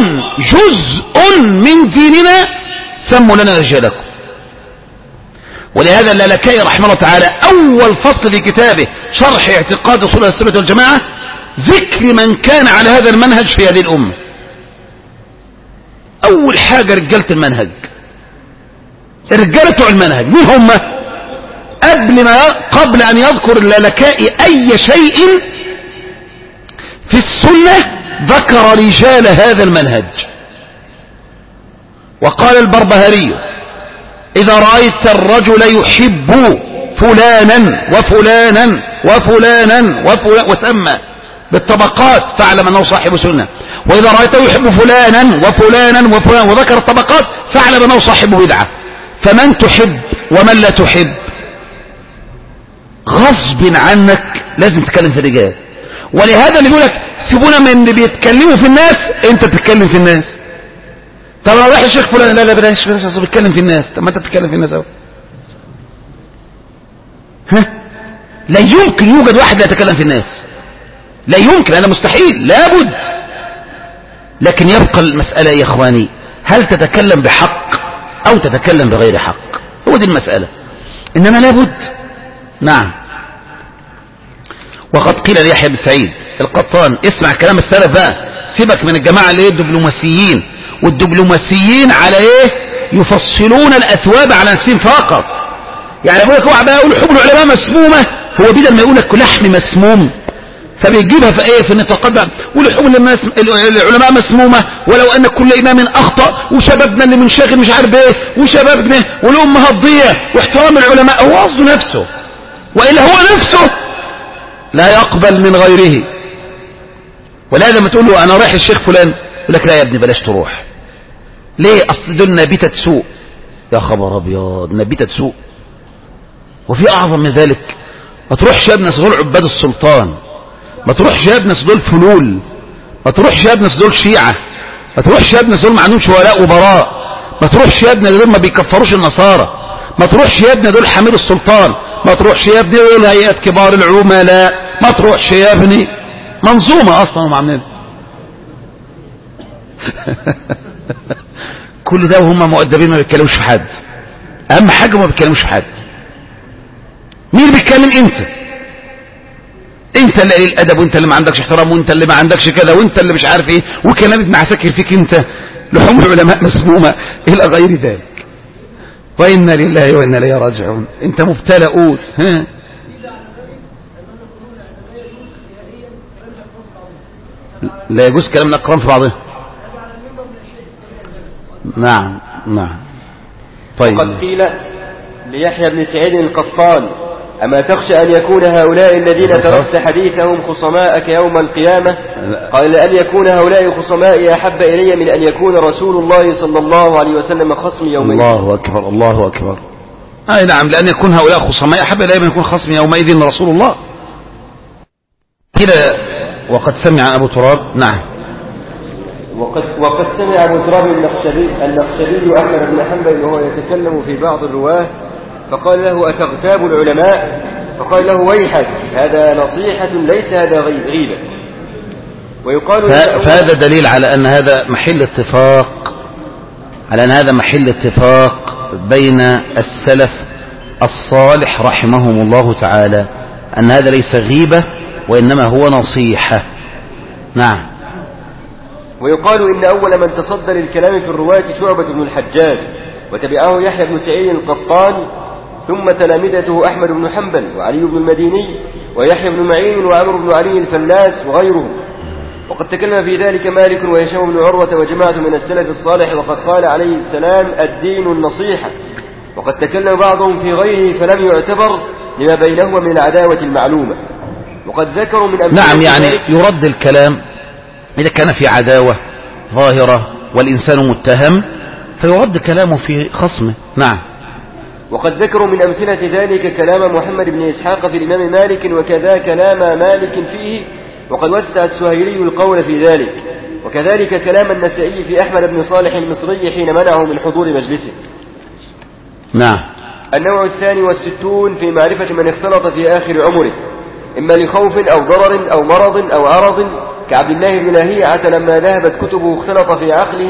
جزء من ديننا سموا لنا رجالكم. ولهذا اللالكائي رحمه الله تعالى أول فصل في كتابه شرح اعتقاد أصول السنة والجماعة ذكر من كان على هذا المنهج في هذه الأمة. أول حاجة رجالة المنهج، رجالة المنهج مين هم؟ قبل ما قبل أن يذكر اللالكائي أي شيء في السنة ذكر رجال هذا المنهج. وقال البربهاري: إذا رأيت الرجل يحب فلانا وفلانا وفلانا وفلانا وسمى بالطبقات فاعلم أنه صاحب سنة، وإذا رأيته يحب فلانا وفلانا وفلانا وذكر الطبقات فاعلم أنه صاحب بدعة. فمن تحب ومن لا تحب غصب عنك لازم تتكلم في الرجال. ولهذا اللي يقولك سيبونا من اللي بيتكلموا في الناس، انت بتتكلم في الناس. طب لو راح الشيخ فلان، لا لا بلاش بلاش بيتكلم في الناس. طب ما انت بتتكلم في الناس اهو. ها لا يمكن يوجد واحد لا يتكلم في الناس، لا يمكن، هذا مستحيل، لابد. لكن يبقى المسألة يا اخواني، هل تتكلم بحق او تتكلم بغير حق؟ هو دي المسألة، انما لابد. نعم. وقد قيل ليحيى بن سعيد القطان: اسمع كلام السلف بقى، سيبك من الجماعة اللي الدبلوماسيين، والدبلوماسيين على ايه؟ يفصلون الاثواب على نفسهم فقط. يعني يقول لك واحد بقى يقول حب العلماء مسمومة، هو بدل ما يقول لك لحم مسموم فبيجيبها في ايه؟ في النطاقات بقى، يقول حب العلماء مسمومة ولو ان كل امام اخطأ، وشبابنا اللي منشغل مش عارف ايه، وشبابنا والامه هتضيع، واحترام العلماء. هو قصده نفسه، والا هو نفسه لا يقبل من غيره. ولهذا لما تقول له انا رايح الشيخ فلان يقول لك لا يا ابني بلاش تروح. ليه؟ اصل دول نبتة سوء. يا خبر ابيض، نبتة سوء. وفي اعظم من ذلك، ما تروحش يا ابني دول عباد السلطان، ما تروحش يا ابني دول فلول، ما تروحش يا ابني دول شيعة، ما تروحش يا ابني دول ما عندهمش ولاء وبراء، ما تروحش يا ابني دول ما بيكفروش النصارى، ما تروحش يا ابني دول حمير السلطان، ما تروحش يا ابني دول هيئات كبار العملاء، ما تروحش يا ابني. منظومة اصلا هم عاملين كل ده وهم مؤدبين ما بيتكلموش في حد. اهم حاجة ما بيتكلموش في حد. مين اللي بيتكلم؟ انت انت اللي قليل الادب، وانت اللي ما عندكش احترام، وانت اللي ما عندكش كذا، وانت اللي مش عارف ايه، وكلامك معسكر فيك انت، لحوم العلماء مسمومة الى غير ذلك. وإنا لله وإنا إليه راجعون. انت مبتلى قول. ها لا يجوز كلام الأقران في بعضه. نعم نعم. طيب. وقد قيل ليحيى بن سعيد القطان: أما تخشى أن يكون هؤلاء الذين تركت حديثهم خصماءك يوم القيامة؟ قال: لأن يكون هؤلاء خصمائي أحب إلي من أن يكون رسول الله صلى الله عليه وسلم خصمي يومئذ. الله أكبر الله أكبر. أي نعم، لأن يكون هؤلاء خصمائي أحب إلي من يكون خصمي يومئذ رسول الله. كده. وقد سمع أبو تراب. نعم. وقد, وقد سمع أبو تراب النخشبي النخشبي أحمد بن حنبل وهو يتكلم في بعض الرواه، فقال له: أتغتاب العلماء؟ فقال له: ويحك، هذا نصيحة ليس هذا غيبة. ويقال فهذا دليل على أن هذا محل اتفاق، على أن هذا محل اتفاق بين السلف الصالح رحمهم الله تعالى، أن هذا ليس غيبة وإنما هو نصيحة. نعم. ويقال إن أول من تصدر الكلام في الرواة شعبة بن الحجاج، وتبعه يحيى بن سعيد القطان، ثم تلامذته أحمد بن حنبل وعلي بن المديني ويحيى بن معين وعمر بن علي الفلاس وغيرهم. وقد تكلم في ذلك مالك وهشام بن عروة وجماعة من السلف الصالح، وقد قال عليه السلام: الدين النصيحة. وقد تكلم بعضهم في غيره فلم يعتبر لما بينهما من العداوة المعلومة. وقد ذكروا من نعم، يعني يرد الكلام إذا كان في عداوة ظاهرة والإنسان متهم فيرد كلامه في خصمه. نعم. وقد ذكروا من أمثلة ذلك كلام محمد بن إسحاق في الإمام مالك، وكذا كلام مالك فيه، وقد وسع السهيلي القول في ذلك، وكذلك كلام النسائي في أحمد بن صالح المصري حين منعه من حضور مجلسه. نعم. النوع الثاني والستون في معرفة من اختلط في آخر عمره، إما لخوف أو ضرر أو مرض أو عرض، كعبد الله بن لهيعة لما ذهبت كتبه اختلط في عقله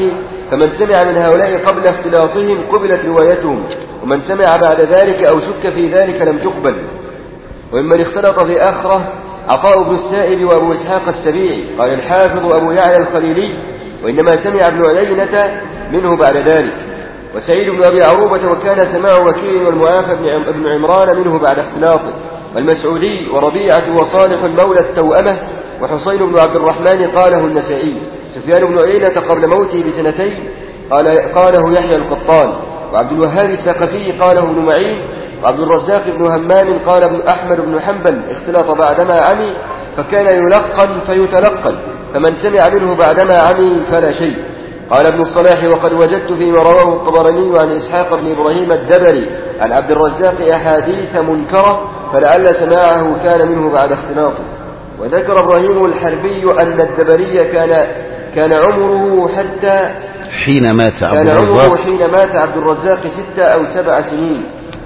فمن سمع من هؤلاء قبل اختلاطهم قبلت روايتهم، ومن سمع بعد ذلك أو شك في ذلك لم تقبل. وممن اختلط في آخره عطاء بن السائب وأبو إسحاق السبيعي. قال الحافظ أبو يعلى الخليلي: وإنما سمع ابن عيينة منه بعد ذلك، وسعيد بن أبي عروبة وكان سماع وكيل والمعافى بن عمران منه بعد اختلاطه، والمسعودي وربيعة وصالح المولى التوأمة وحسين بن عبد الرحمن قاله النسائي. سفيان بن عيينة قبل موته بسنتين قال قاله يحيى القطان. وعبد الوهاب الثقفي قاله ابن معين. وعبد الرزاق بن همام قال ابن أحمد بن حنبل: اختلط بعدما عمي فكان يلقن فيتلقن، فمن سمع منه بعدما عمي فلا شيء. قال ابن الصلاح: وقد وجدت فيما رواه الطبراني عن إسحاق بن إبراهيم الدبري عن عبد الرزاق أحاديث منكرة فلعل سماعه كان منه بعد اختلاطه. وذكر إبراهيم الحربي أن الدبري كان كان عمره حتى حين مات كان عمره حين مات عبد الرزاق ستة أو سبع سنين.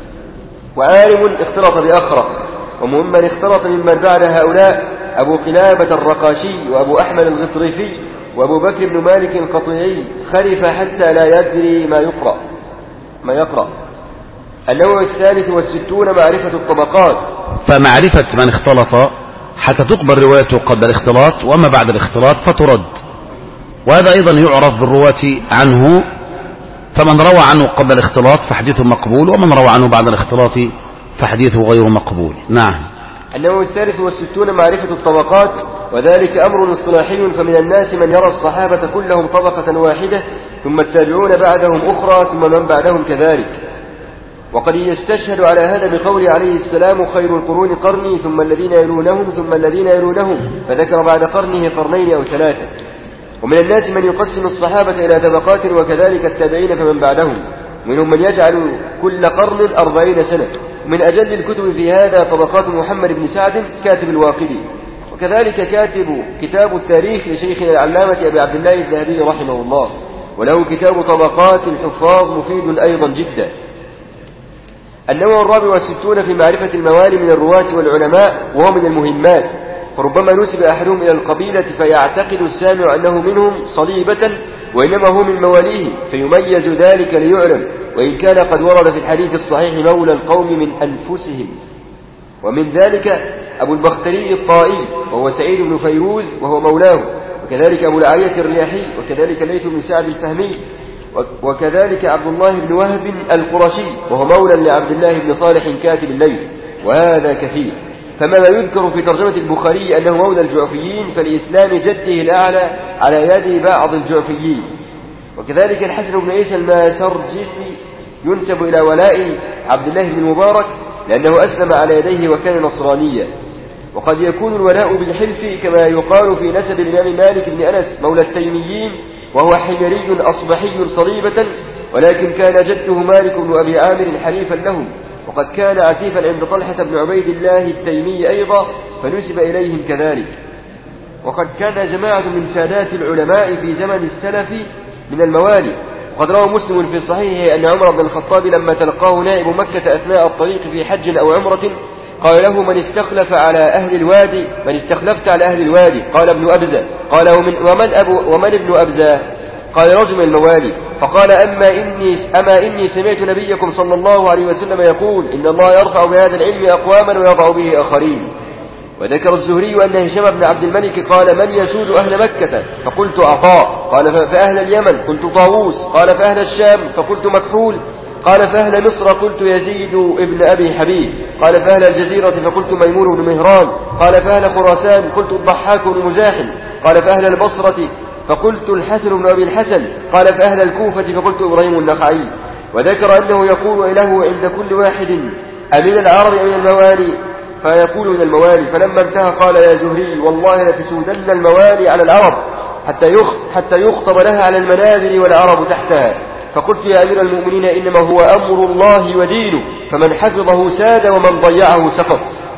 وعالم اختلط بأخرق. وممن اختلط ممن بعد هؤلاء أبو قلابة الرقاشي وأبو أحمد الغطريفي وأبو بكر بن مالك القطيعي خلف حتى لا يدري ما يقرأ ما يقرأ. النوع الثالث والستون معرفة الطبقات. فمعرفة من اختلط حتى تقبل روايته قبل الاختلاط، وما بعد الاختلاط فترد. وهذا أيضا يعرف بالرواة عنه، فمن روى عنه قبل الاختلاط فحديثه مقبول، ومن روى عنه بعد الاختلاط فحديثه غير مقبول. نعم. النوع الثالث والستون معرفة الطبقات، وذلك أمر اصطلاحي، فمن الناس من يرى الصحابة كلهم طبقة واحدة، ثم التابعون بعدهم أخرى، ثم من بعدهم كذلك. وقد يستشهد على هذا بقول عليه السلام: خير القرون قرني ثم الذين يلونهم ثم الذين يلونهم، فذكر بعد قرنه قرنين أو ثلاثة. ومن الناس من يقسم الصحابة إلى طبقات، وكذلك التابعين فمن بعدهم، ومنهم من يجعل كل قرن أربعين سنة. من أجل الكتب في هذا طبقات محمد بن سعد كاتب الواقدي، وكذلك كاتب كتاب التاريخ لشيخنا العلامة أبي عبد الله الذهبي رحمه الله، وله كتاب طبقات الحفاظ مفيد أيضا جدا. النوع الرابع والستون في معرفة الموالي من الرواة والعلماء، وهو من المهمات، فربما نسب أحدهم إلى القبيلة فيعتقد السامع أنه منهم صليبة وإنما هو من مواليه، فيميز ذلك ليعلم، وإن كان قد ورد في الحديث الصحيح مولى القوم من أنفسهم. ومن ذلك أبو البختري الطائي وهو سعيد بن فيروز وهو مولاه، وكذلك أبو العالية الرياحي، وكذلك ليث بن سعد الفهمي، وكذلك عبد الله بن وهب القرشي وهو مولى لعبد الله بن صالح كاتب الليل، وهذا كثير. فما لا يذكر في ترجمة البخاري أنه مولى الجعفيين، فلإسلام جده الأعلى على يد بعض الجعفيين. وكذلك الحسن بن عيسى الماسرجسي ينسب إلى ولاء عبد الله بن المبارك لأنه أسلم على يديه وكان نصرانيا. وقد يكون الولاء بالحلف كما يقال في نسب الإمام مالك بن أنس مولى التيميين، وهو حميري أصبحي صليبة، ولكن كان جده مالك بن أبي عامر حليفا له، وقد كان عسيفا عند طلحة بن عبيد الله التيمي أيضا، فنسب إليهم كذلك. وقد كان جماعة من سادات العلماء في زمن السلف من الموالي. وقد روى مسلم في صحيحه أن عمر بن الخطاب لما تلقاه نائب مكة أثناء الطريق في حج أو عمرة قال له: من استخلف على أهل الوادي من استخلفت على أهل الوادي؟ قال: ابن أبزة. قال: ومن, ومن, أبو ومن ابن أبزة؟ قال: رجل من الموالي. فقال: أما إني, أما إني سمعت نبيكم صلى الله عليه وسلم يقول: إن الله يرفع بهذا العلم أقواما ويضع به آخرين. وذكر الزهري أن هشام بن عبد الملك قال: من يسود أهل مكة؟ فقلت: عطاء. قال: فأهل اليمن؟ قلت: طاووس. قال: فأهل الشام؟ فقلت: مكحول. قال: فأهل مصر؟ قلت: يزيد ابن أبي حبيب. قال: فأهل الجزيرة؟ فقلت: ميمون بن مهران. قال: فأهل خراسان؟ قلت: الضحاك بن مزاحم. قال: فأهل البصرة؟ فقلت: الحسن بن أبي الحسن. قال: فأهل الكوفة؟ فقلت: إبراهيم النخعي. وذكر أنه يقول له عند كل واحد: أمن العرب أمن الموالي؟ فيقول: من الموالي. فلما انتهى قال: يا زهري والله لتسودن الموالي على العرب حتى حتى يخطب لها على المنابر والعرب تحتها. فقلت: يا أمير المؤمنين إنما هو أمر الله ودينه، فمن حفظه ساد ومن ضيعه سقط.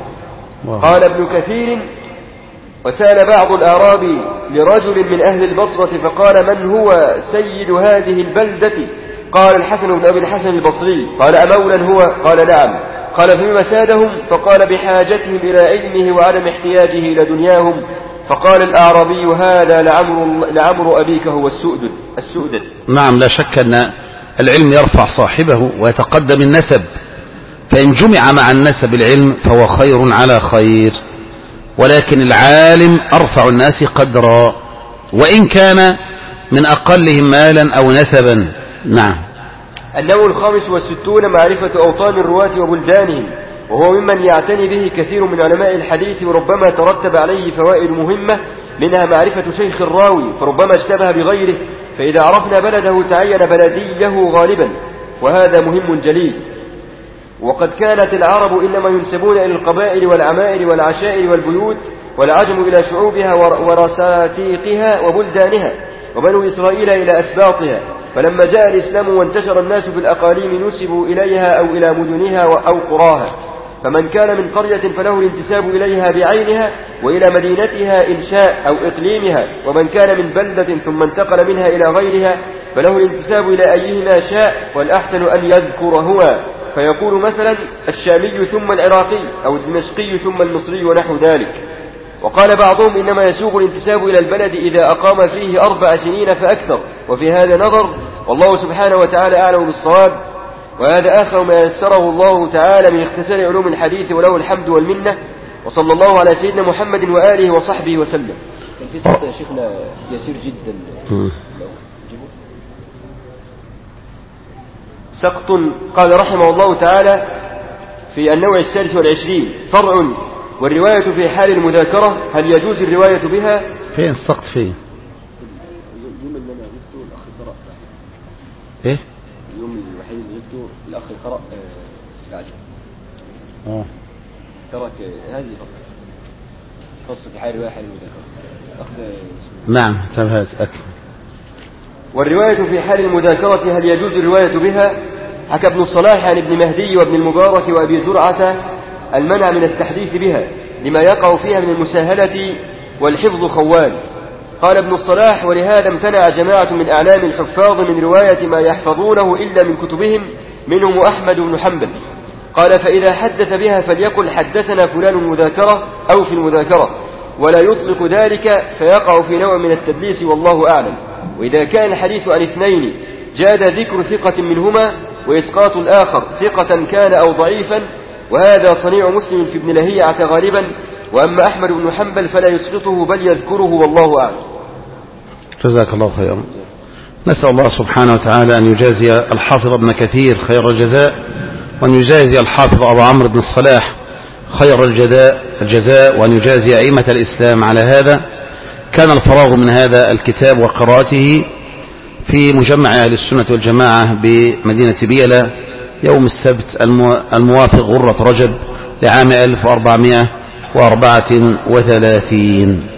قال ابن كثير: وسأل بعض الأعراب لرجل من أهل البصرة فقال: من هو سيد هذه البلدة؟ قال: الحسن بن أبي الحسن البصري. قال: أمولا هو؟ قال: نعم. قال: فبما سادهم؟ فقال: بحاجتهم إلى علمه وعدم احتياجه إلى دنياهم، فقال الأعرابي هذا لعمر, لعمر أبيك هو السؤدد, السؤدد. نعم، لا شك أن العلم يرفع صاحبه ويتقدم النسب، فإن جمع مع النسب العلم فهو خير على خير، ولكن العالم أرفع الناس قدرا وإن كان من أقلهم مالا أو نسبا. نعم. النوع الخامس والستون معرفة أوطان الرواة وبلدانهم، وهو ممن يعتني به كثير من علماء الحديث، وربما ترتب عليه فوائد مهمة، منها معرفة شيخ الراوي فربما اشتبه بغيره، فإذا عرفنا بلده تعين بلديه غالبا، وهذا مهم جليل. وقد كانت العرب إنما ينسبون إلى القبائل والعمائر والعشائر والبيوت، والعجم إلى شعوبها ورساتيقها وبلدانها، وبنو إسرائيل إلى أسباطها. فلما جاء الإسلام وانتشر الناس في الأقاليم نسبوا إليها أو إلى مدنها أو قراها، فمن كان من قرية فله الانتساب إليها بعينها، وإلى مدينتها إن شاء أو إقليمها، ومن كان من بلدة ثم انتقل منها إلى غيرها فله الانتساب إلى أيهما شاء، والأحسن أن يذكرهما، فيقول مثلا الشامي ثم العراقي، أو الدمشقي ثم المصري ونحو ذلك. وقال بعضهم إنما يسوغ الانتساب إلى البلد إذا أقام فيه أربع سنين فأكثر، وفي هذا نظر، والله سبحانه وتعالى أعلم بالصواب. وهذا آخر ما يسره الله تعالى من اختصار علوم الحديث، وله الحمد والمنة، وصلى الله على سيدنا محمد وآله وصحبه وسلم. كان في سقط يا شيخنا يسير جدا، سقط. قال رحمه الله تعالى في النوع السادس والعشرين: فرع والرواية في حال المذاكرة، هل يجوز الرواية بها؟ فين السقط؟ فين؟ اليوم اللي أنا جبته الأخ قرأ. إيه؟ اليوم الوحيد اللي جبته الأخ قرأ بعد. آه. ترك هذه فقط. خاصة في حال الرواية حال المذاكرة. أخ. نعم، تمام، هذا أكل. والرواية في حال المذاكرة هل يجوز الرواية بها؟ حكى ابن الصلاح عن ابن مهدي وابن المبارك وأبي زرعة المنع من التحديث بها لما يقع فيها من المساهلة والحفظ خوال. قال ابن الصلاح: ولهذا امتنع جماعة من أعلام الحفاظ من رواية ما يحفظونه إلا من كتبهم، منهم أحمد بن حنبل. قال: فإذا حدث بها فليقل حدثنا فلان المذاكرة أو في المذاكرة، ولا يطلق ذلك فيقع في نوع من التدليس، والله أعلم. وإذا كان الحديث عن اثنين جاد ذكر ثقة منهما وإسقاط الآخر ثقة كان أو ضعيفا، وهذا صنيع مسلم في ابن لهيعة غالبا. وأما أحمد بن حنبل فلا يسقطه بل يذكره، والله أعلم. جزاك الله خيرا. نسأل الله سبحانه وتعالى أن يجازي الحافظ ابن كثير خير الجزاء، وأن يجازي الحافظ أبو عمرو بن الصلاح خير الجزاء الجزاء وأن يجازي أئمة الإسلام على هذا. كان الفراغ من هذا الكتاب وقراءته في مجمع أهل السنة والجماعة بمدينة بيلة يوم السبت الموافق غرة رجب لعام ألف وأربعمائة وأربعة وثلاثين.